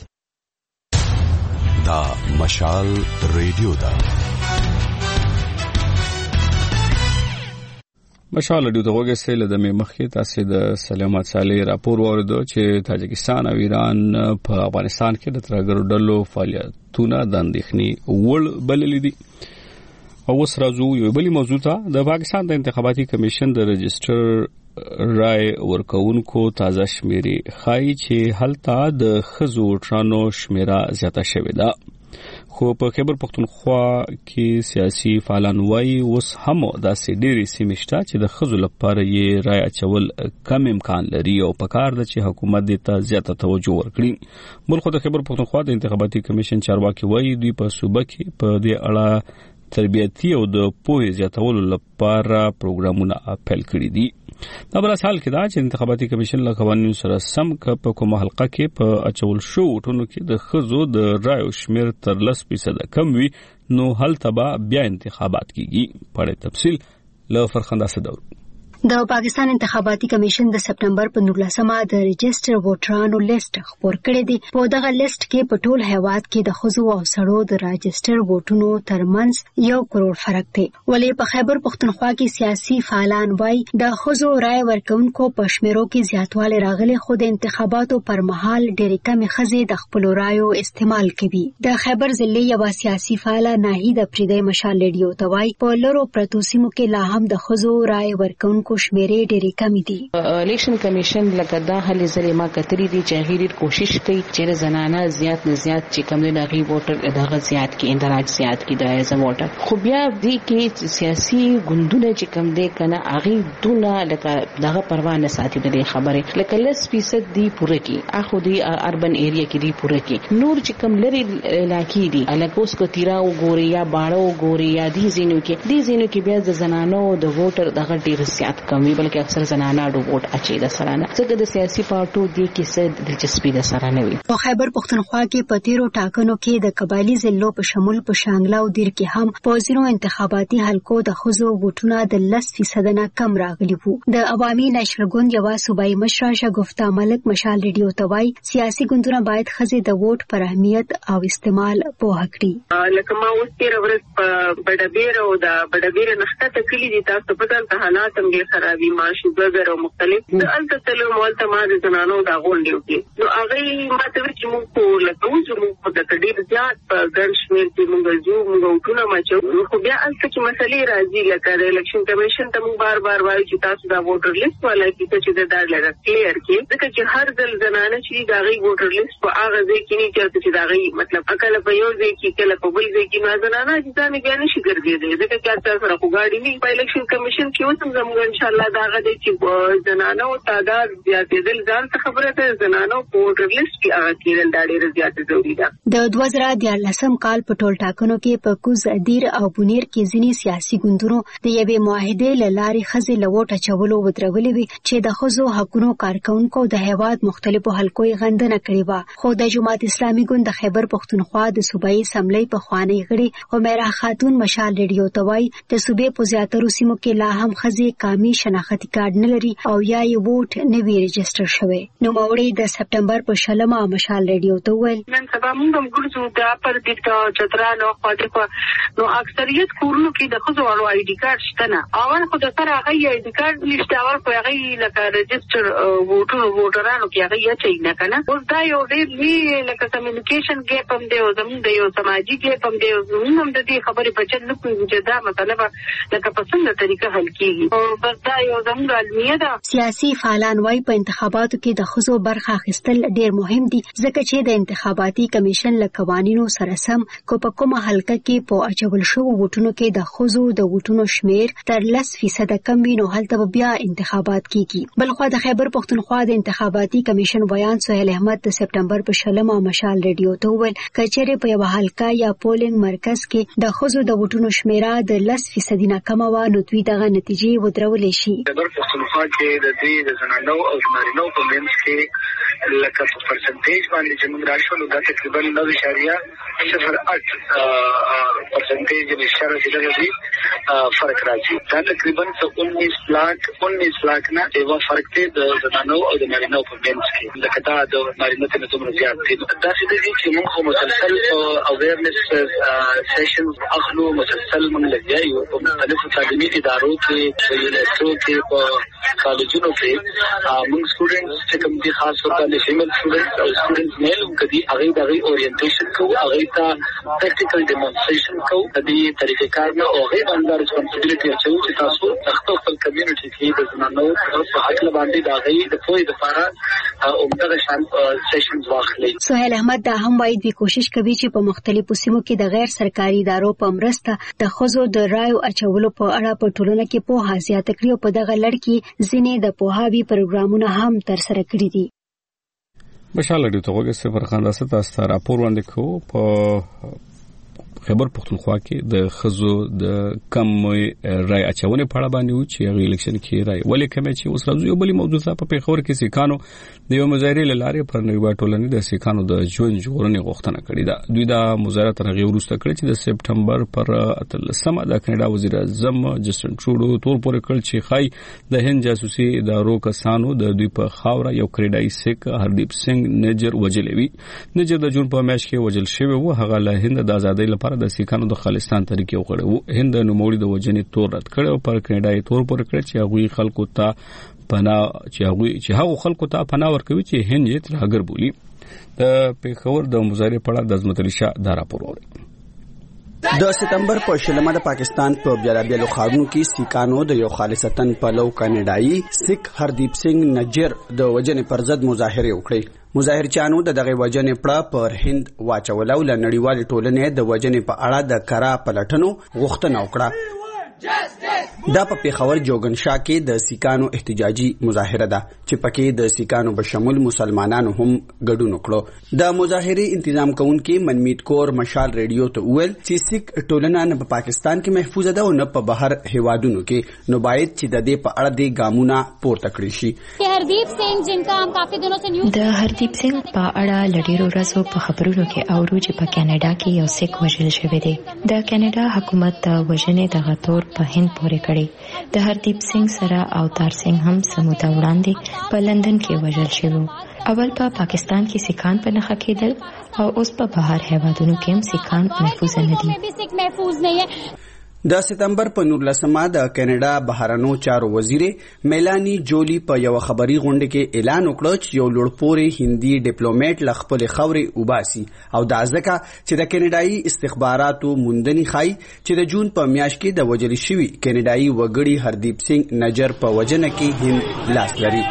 دا مشال ریډیو ده. مشال ریډیو ته وګورئ د مخکې تاسو د سلامت صالح راپور اوریدو چې تاجکستان او ایران په افغانستان کې د ترهګرو ډلو فعالیتونه د اندېښنې وړ بللي دي. او اوس راځو یو بلې موضوع ته. د پاکستان د انتخاباتي کمیشن د رجسټر رای ورکوونکو تازه شمیرې ښایي چې هلته د ښځو ووټرانو شمیره زیاته شوې ده. خو په خیبر پختونخوا کې سیاسي فعالان وایي اوس هم داسې ډېرې سیمې شته چې د ښځو لپاره یې رای اچول کم امکان لري او پکار ده چې حکومت دې ته زیاته توجه ورکړي. بل خو د خیبر پختونخوا د انتخاباتي کمیشن چارواکي وایي دوی په صوبه کې په دې اړه تربیتي او د پوهې زیاتولو لپاره پروګرامونه پیل کړي دي. دا بل حال کې دا چې انتخاباتي کمیشن له قوانینو سره سم په کومه حلقه کې په اچول شو وټونو کې د ښځو د رایو شمیر تر 10% کم وي نو هلته به بیا انتخابات کیږي. په تفصیل له فرخنده صدور. د پاکستان انتخاباتي کمیشن د سپټمبر په 19مه د رجسټر ووټرانو لیست خپور کړی دی. په دغه لیست کې په ټول هیواد کې د ښځو او سړو د رجسټر ووټونو ترمنځ 1 کروڑ فرق دی. ولې په خیبر پختونخوا کې سیاسي فعالان وایي د ښځو رای ورکوونکو په شمیرو کې زیاتوالی راغلی خو د انتخاباتو پر مهال ډېرې کمې ښځې د خپلو رایو استعمال کوي. د خیبر ضلع یوه سیاسي فعاله ناهید افریدی مشال ریډیو ته وایي په لرو پرتو سیمو کې لا هم د ښځو رای ورکوونکو شمیرې ډېرې کمې دي. الیکشن کمیشن لکه دا هلې ځلې ما کتلي دي چې هغې ډېر کوشش کوي چې زنانه زیات نه زیات چې کوم دی د هغې ووټر دغه زیات کړي اندراج زیات کړي د ایز ووټر. خو بیا دې کې سیاسي ګوندونه چې کوم دی که نه هغې دونه لکه دغه پروا نه ساتي د دې خبرې لکه 10% دی پوره کړي اخو دی اربن ایریا کې دی پوره کړي. نور چې کوم لرې علاقې دي لکه اوس که تیرا وګوري یا باړه وګوري یا دې ځینو کې بیا د زنانو د ووټر دغه ډېر زیات کمی بلکې اکثر زنانه ډو ووټ اچي د سره نه ځکه د سیاسي پارټو دی کې څه دلچسپي د سره نه وي. په خیبر پختونخوا کې په تیرو ټاکنو کې د قبایلي ضلعو په شمول په شانګله او دیر کې هم په ځینو انتخاباتي حلقو د ښځو ووټونه د 10% نه کم راغلي وو. د عوامي نشر ګوند یوه صوبایي مشره شګفته ملک مشال ریډیو ته وایي سیاسي ګوندونه باید ښځې د ووټ پر اهمیت او استعمال پوهه کړي. لکه ما اوس تېره ورځ په بډبیر او د بډبیر نښته کلي دي تاسو په دلته حالات هم ډېر خرابي ما شوګر او مختلف د التسلم مولته ما د زنانو دا غونډیو کې نو هغه ماته چې موږ په لکه موږ د کډیر زیات په ګڼ شمېر کې موږ وټونه ماچو خو بیا الته چې مسلې راځي لکه د الیکشن کمیشن ته موږ بار وایو چې تاسو دا ووټر لیست ولای چې د دا لږه کلیر کې ځکه چې هر ځل زنانه چې دا غي ووټر لیست په هغه ځای کې نه چې دا غي مطلب اکل په یو ځای کې کله په بل ځای کې ما زنانه چې ځان بیا نشي ګرځېدل ځکه چې تاسو سره خو ګاډي نه په الیکشن کمیشن کې اوس زموږ ان شاء الله دا غدي چې زنانه او تعداد زیاتېدل ځان څه خبره ده زنانه په ووټر لیست کې هغه کېدل دا ډېر زیات ضروري ده د 2014 کال په ټول ټاکنو کې په کوز ادیر او بونیر کې ځینی سیاسي ګوندونو د یوې معاهدې لارې خزې لوټه چولو ودرولې وي چې د خزو حقونو کارکونکو د هیواد مختلفو حلقو یې غندنه کړې و خو د جماعت اسلامي ګوند د خیبر پښتونخوا د صوبایي اسمبلی په خوانی غړي عمره خاتون مشال ریډیو توای د صوبې په زیاترو سیمو کې لا هم خزې کامي شناختی کارت نه لري او یا یې ووټ نه وی ريجستره شوی نو موري د سپټمبر په شلمه مشال ریډیو ته ویل نن سبا موږ هم ګرځو د اپر د چترانو خاطر نو اکثریت کورونو کې د خزو ورو آی ډی کارت شته نه اول خو د سره هغه آی ډی کارت نشته اول خو هغه لکه ريجستر ووټرانو کې هغه یې چي نه کنه اوس دا یو ډېر لکه کمیونیکیشن ګیپ هم دی او زموږ د یو سماجی ګیپ هم دی موږ هم د دې خبرې په چل نه کوو چې دا مطلب لکه په څنګه طریقه حل کیږي او بس دا یو زموږ علمیه ده سیاسي فعالان وايي په انتخاباتو کې د خزو برخه اخیستل ډېر مهم دي ځکه چې د انتخاباتي کمیشن له قوانینو سره سم کو په کومه حلقه کې په اچول شو ووټونو کې د خزو د ووټونو شمیر تر 10% کم وي نو هلته بیا انتخابات کیږي بلخو د خیبر پښتونخوا د انتخاباتي کمیشن بیان سهیل احمد د سپټمبر په شلمه مشال ریډیو ته ویل کچېره په یو حلقه یا پولینګ مرکز کې د خزو د ووټونو شمیره د 10% نه کم و نو دوی دغه نتیجې ودرولې شي خیبر پښتونخوا کې د دې د زنانو او نارینو په منځ کې لکه په پرسنټیج باندې چې موږ راشو نو دا تقریبا 9.08% د اشاره دي فرق راځي دا تقریبا 19 لاک نه یو فرق دی د زنانو او د نارینو په منځ کې لکه دا د نارینو ته دومره زیات دي دا چې موږ مسلسل اویرنس سیشنز اخلو مسلسل موږ لګیایو په مختلفو تعلیمي ادارو کې په یونیورسيټو کې په کالجونو کې موږ سټوډنټس چې کوم دي خاص طور په فیمیل سټوډنټس او سټوډنټس میل کدي هغه دغه اورینټیشن کوو هغه ته پریکټیکل ډیمونستریشن کوو د دې طریقې کار نه او هغه باندې ریسپانسیبিলিټي چې تاسو خپل کمیونټي کې د زنانو په حق باندې د هغه د پوهې لپاره عمده شان سیشنز واخلي سهیل احمد دا هم وايي د کوشش کوي چې په مختلفو سیمو کې د غیر سرکاري ادارو په مرسته د خزو د رایو اچولو په اړه په ټولنه کې پوهه زیاته کړي او په دغه لړ کې ځینې د پوهاوي پروګرامونه هم ترسره کړي دي مشال لري ته وګورئ صفر خانداسه تاسو راپور وړاندې کوو په خیبر پښتونخوا کې د خزو د کم رای اچونې په اړه باندې و چې هغه الیکشن کې رای ولې کمه چې اوس راځي یو بل موضوع ته په خبر کې سیکانو د یو مظاهره لاره پر نوې ټولنې د سیکانو د ژوند ژغورنې غوښتنه کړې ده دوی دا مظاهره تر هغه وروسته کړې چې د سپټمبر پر 13 د کاناډا وزیر اعظم جسټن ټروډو تور پورې کړ چې خای د هند جاسوسي ادارو کسانو د دوی په خاوره یو کاناډایي سیک هردیپ سنگ نجر وجلوي نجر د جون په میاشت کې وجل شوی و هغه له هند د آزادۍ لپاره د سیکانو د خالصتان طریقې وکړو هند نوموړي د وجنې تور رد کړو پر کاناډایي تور پورې کړ چې هغه خلکو ته چې هغه خلکو ته پناه ورکوي چې هند یې ترهګر بولي د پیښور د مظاهره په اړه د عظمت علي شاه دا راپور وړي د سپتمبر په شلمه د پاکستان په بیلابیلو ښارونو کې سیکانو د یو خالصتن پلو کاناډایي سیک هردیپ سنگ نجر د وجنې پر ضد مظاهره وکړي مظاهرچانو د دغه وجنې پړه پر هند واچولو ل نړیوال ټولنې د وجنې په اړه د کرا پلټنو غوښتنه وکړه دا په پیښور جوګنشا کې د سیکانو احتجاجي مظاهره ده چې پکې د سیکانو بشمول مسلمانانو هم ګډون وکړو د مظاهره تنظیم کوونکي منمیت کور مشال ریډیو ته ویل چې سیک ټولنه نه په پاکستان کې محفوظ ده او نه په بهر هیوادونو کې نو باید چې د دې په اړه د ګامونه پورته کړی شي هردیپ سنگ جنکا هم کافي دنو سے نیوز د هردیپ سنگ په اړه لډیرو ورځو په خبرونو کې اورو چې په کاناډا کې یو سیک وژل شوی دی د کاناډا حکومت د وژنې دغه تور په هند پورې کړی د هردیپ سنگ سره اوتار سنگ هم سموته وړاندې په لندن کې وژل شوی اول په پاکستان کې سیکان په نخښه کېدل او اوس په بهر هیوادونو کې هم سیکان محفوظ نه دي د سپتمبر په 19 د کینیډا بهرنیو چارو وزیر میلانی جولی په یو خبري غونډه کې اعلان وکړ چې یو لوړپوړی هندي ډیپلوماټ له خپل خاورې وباسي او دا ځکه چې د کینیډایي استخباراتو موندنی خای چې د جون په میاشت کې د وجل شوی کینیډایي وګړي هردیپ سنگ نجر په وجنه کې هند لاس لري.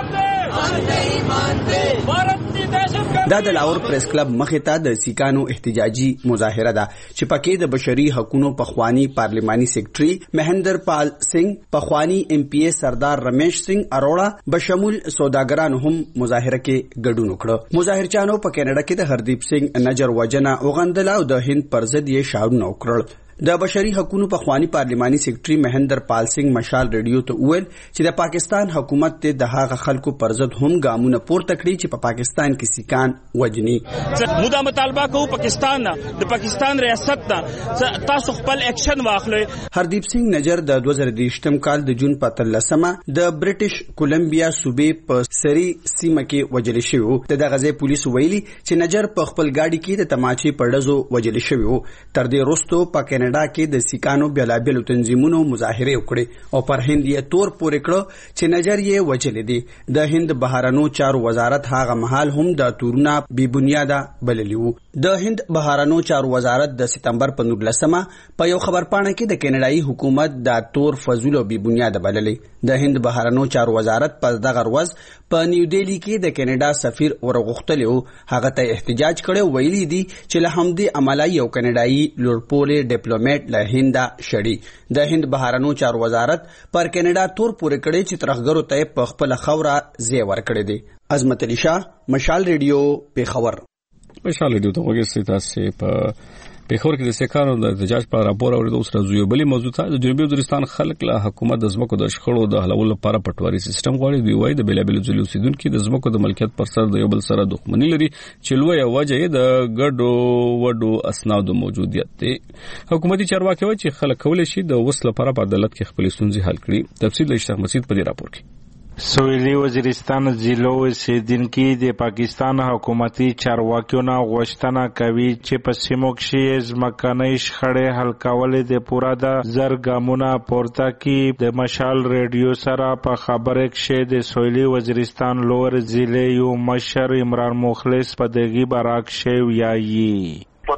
دا د لاهور پریس کلب مخې ته د سیکانو احتجاجي مظاهره ده چې پکې د بشري حقوقو پخوانی پارلیماني سیکریټري مهندر پال سنگ، پخوانی ایم پی ای سردار رمیش سنگ اروړه بشمول سوداګرانو هم مظاهره کې ګډون وکړ. مظاهرچانو په کینیډا کې د هردیپ سنگ نجر وجنه وغندله او د هند پر ضد یې شعارونه وکړل. د بشري حقوقو پخوانی پارلیماني سیکریټري مهندر پال سنگ مشال ریډیو ته وویل چې د پاکستان حکومت ته د هغه خلکو پر ضد هم ګامونه پورته کړي چې په پاکستان کې سیکان وجني. موږ مطالبه کوو پاکستان د پاکستان ریاست ته تاسو خپل اکشن واخلئ. هردیپ سنگ نجر د 2023م کال د جون په 13مه د برټش کولمبیا صوبې په سری سیمه کې وجل شوی. د غزې پولیس ویلي چې نجر په خپل گاډي کې د تماچې په ډزو وجل شوی. تر دې وروسته په کینیډا کې د سیکانو بیلابیلو تنظیمونو مظاهره وکړي او پر هند یې تور پورې کړ چې نجر یې وجل دي. د هند بهرنیو چارو وزارت هغه مهال هم د تورونه بی بنیاده بللی وو. د هند بهرنیو چارو وزارت د سپتمبر په 19مه په یو خبرپاڼه کې د کینیډایي حکومت د تور فضول او بی بنیاده بللی. د هند بهرنیو چارو وزارت په دغه ورځ په نیو ډیلی کې د کینیډا سفیر ورغختلو هغه ته احتجاج کړي ویلي دي چې له همدې عمله یو کینیډایي لوړپوړی ډیپلوماټ له هند شړی. د هند بهرنیو چارو وزارت پر کینیډا تور پورې کړي چې ترخګرو ته په خپل خوره زی ور کړی دی. عظمت علي شاه، مشال ریډیو، پیښور. مشال ریډیو ته وګورئ تاسو په پیښور کې د سیکانو د احتجاج پر راپور اورېدو اوس راځي. بلې موضوع ته د جنوبي وزیرستان خلک له حکومت د ځمکو د شخړو د حلولو لپاره پټواري سیستم غواړي. دوی وايي د بیلابیلو ځایونو اوسیدونکو د ځمکو د ملکیت پر سر د یو بل سره دښمني لري چې لویه وجه یې د ګډو وډو اسنادو موجودیت دی. حکومتي چارواکي وايي چې خلک کولی شي د وس لپاره په عدالت کې خپل ستونزې حل کړي. تفصیل د اشتراک مسجد په دې راپور کې. سویلی وزیرستان ضلعو اوسیدونکي د پاکستان حکومتي چارواکیو نه غوښتنه کوي چې په سیمو کې ځمکنۍ شخړې حل کول د پوره د زر ګامونه پورته کړي. د مشال ریډیو سره په خبره کې د سویلی وزیرستان لور ضلع یو مشر عمران مخلص په دغه براک شوی یایي. په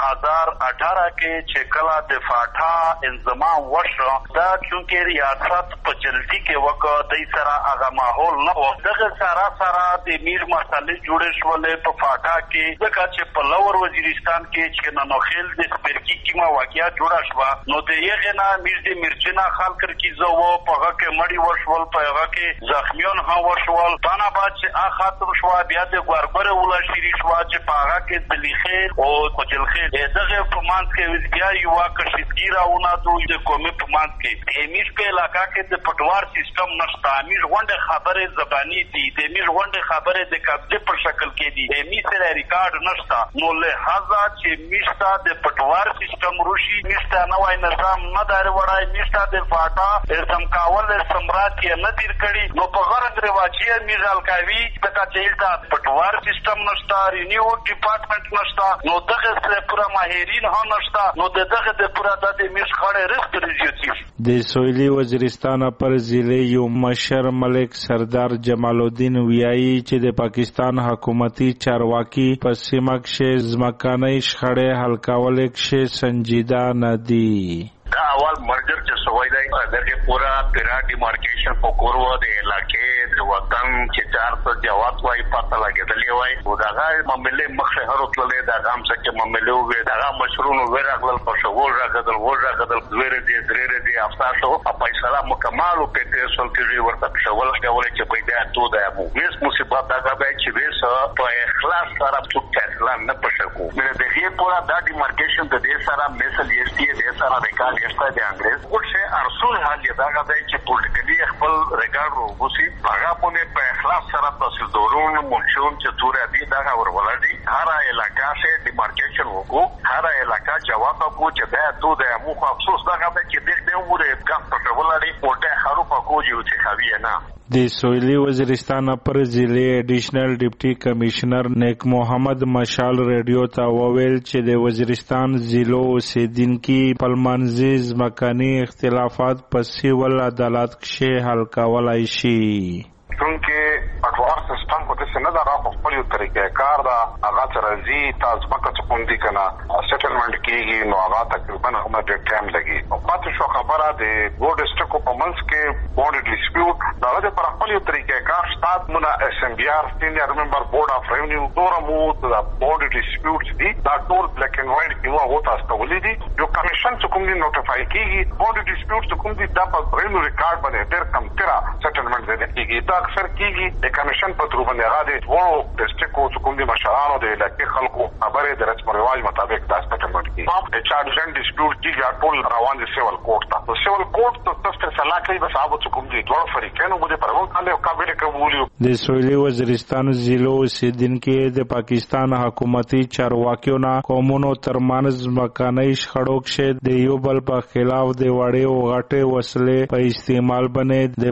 2018 کې چې کله د فاټا انضمام وشو دا چونکه ریاست په جلدی کې وکړ د سره هغه ماحول نه و. دغه سره د میر مسلې جوړې شولې په فاټا کې ځکه چې په لور وزیرستان کې چې ننوخیل د سپرکی کیما واقعیا جوړه شو نو د یغه نه میر د مرچنا خلک کې زو په هغه کې مړی وشول، په هغه کې زخمیون هم وشول. باندې بعد چې هغه ختم شو بیا د ګورګره ولا شری شو چې په هغه کې دلیخیل او کوجلخیل دغه په مانس کې بیا یو کشیدګیرا ونه دوی د قومي په مانس کې امیر په علاقہ کې د پټوار سیستم نشته. امیر غونډه خبره زبانی دي، د امیر غونډه خبره د قبضه په شکل کې دي، امیر سره ریکارډ نشته. نو له هغه چې میشته د پټوار سیستم روشي میشته نوای نظام نه دار وړای میشته د فاټا سمکاول سمرات یې نه تیر کړي. نو په غرض رواجی میزال کاوی د کچېل ته پټوار سیستم نشته، رینیو ډپارټمنټ نشته. نو دغه پورا ماهرین هم نشته. نو دغه د پورا د میش خړې رسک ریزیوتی. د سویلی وزیرستان پر ضلع یو مشر ملک سردار جمال الدین ویایي چې د پاکستان حکومتي چارواکي په سیمه کې ځمکنۍ شخړې حل کول کې سنجیده نه دي. دا اول مرجر چې سوای دی دغه پورا پیرا ډیمارکیشن په کورو د علاقې د وطن چې 400 جواب وای پته لګیدلې وای او دغه معاملې مخه هروتلې دا غام څخه معاملې وې دغه مشرونو ورغلل په شغل راغدل زویره دې درېره دې افساسو په فیصله مکمل او په تاسو کې ورته شغل غوړې چې پیدا تو دا مو هیڅ مصیبت دا به چې وسه په اخلاص سره څوک فیصله نه پښکو. مې دغه پورا دا ډیمارکیشن د دې سره مثال یې دې سره ریکارډ یسته د انګريز ورشه ارسول حال یې دا غوډه چې پولیټیکلی خپل ریکارډ وروسي هغه په اخلاص سره تاسو دورون مونږ چې تور دې دا ورولدي هر علاقہ سے ډیمارکیشن وکړو، هر علاقہ جواب کو چې دا تو د مو افسوس دا غوډه چې دې وره کاپ په ولړي پورته خروپا کو یو چې خوي نه. د سویلی وزیرستان پر ضلع ایډیشنل ډیپټي کمشنر نیک محمد مشال ریډیو ته وویل چې د وزیرستان ضلعو اوسیدونکي پلمنځي ځمکني اختلافات په سیول عدالت کې حل کولای شي. چونکه پټوار سیستم کو د سند را په خپل طریقې کار دا هغه ترځي تاسو مکه څوم دي کنه سیټلمنٹ کیږي نو هغه تقریبا هم د ټایم لګي او پاتې شو خبره د ګوډ ډیسټریکټ په منځ کې بورډ ډیسپیوټ دا د پر خپل طریقې کار شتات مونږه اس ام بي ار سینیئر ممبر بورډ اف ریونیو دورا مو د بورډ ډیسپیوټ دي دا ټول بلیک اینڈ وایټ کې هو تاسو ته ولې دي یو کمیشن څوم دي نوټیفای کیږي بورډ ډیسپیوټ څوم دي دا په ریونیو ریکارډ باندې ډېر کم تیرا سیټلمنٹ دي کیږي دا اکثر کیږي د کمیشن په تر باندې راځي وو ډیسټریکټ څوم دي مشرانو د علاقې خلکو خبره د رسم او رواج مطابق دا سیټلمنٹ کیږي په چارجن ډیسپیوټ کیږي ټول روان دي سیول کورټ ته سیول کورټ ته تاسو سلا کوي بس هغه څوم دي ټول فریقانو مو دې پرون کاله قابل قبول د سویلی وزیرستان ضلعو اوسیدونکي د پاکستان حکومتي چارواکیو نه قومونو ترمنځ مکاني شخړو کې د یو بل په خلاف د وړې او غټې وسلې په استعمال باندې د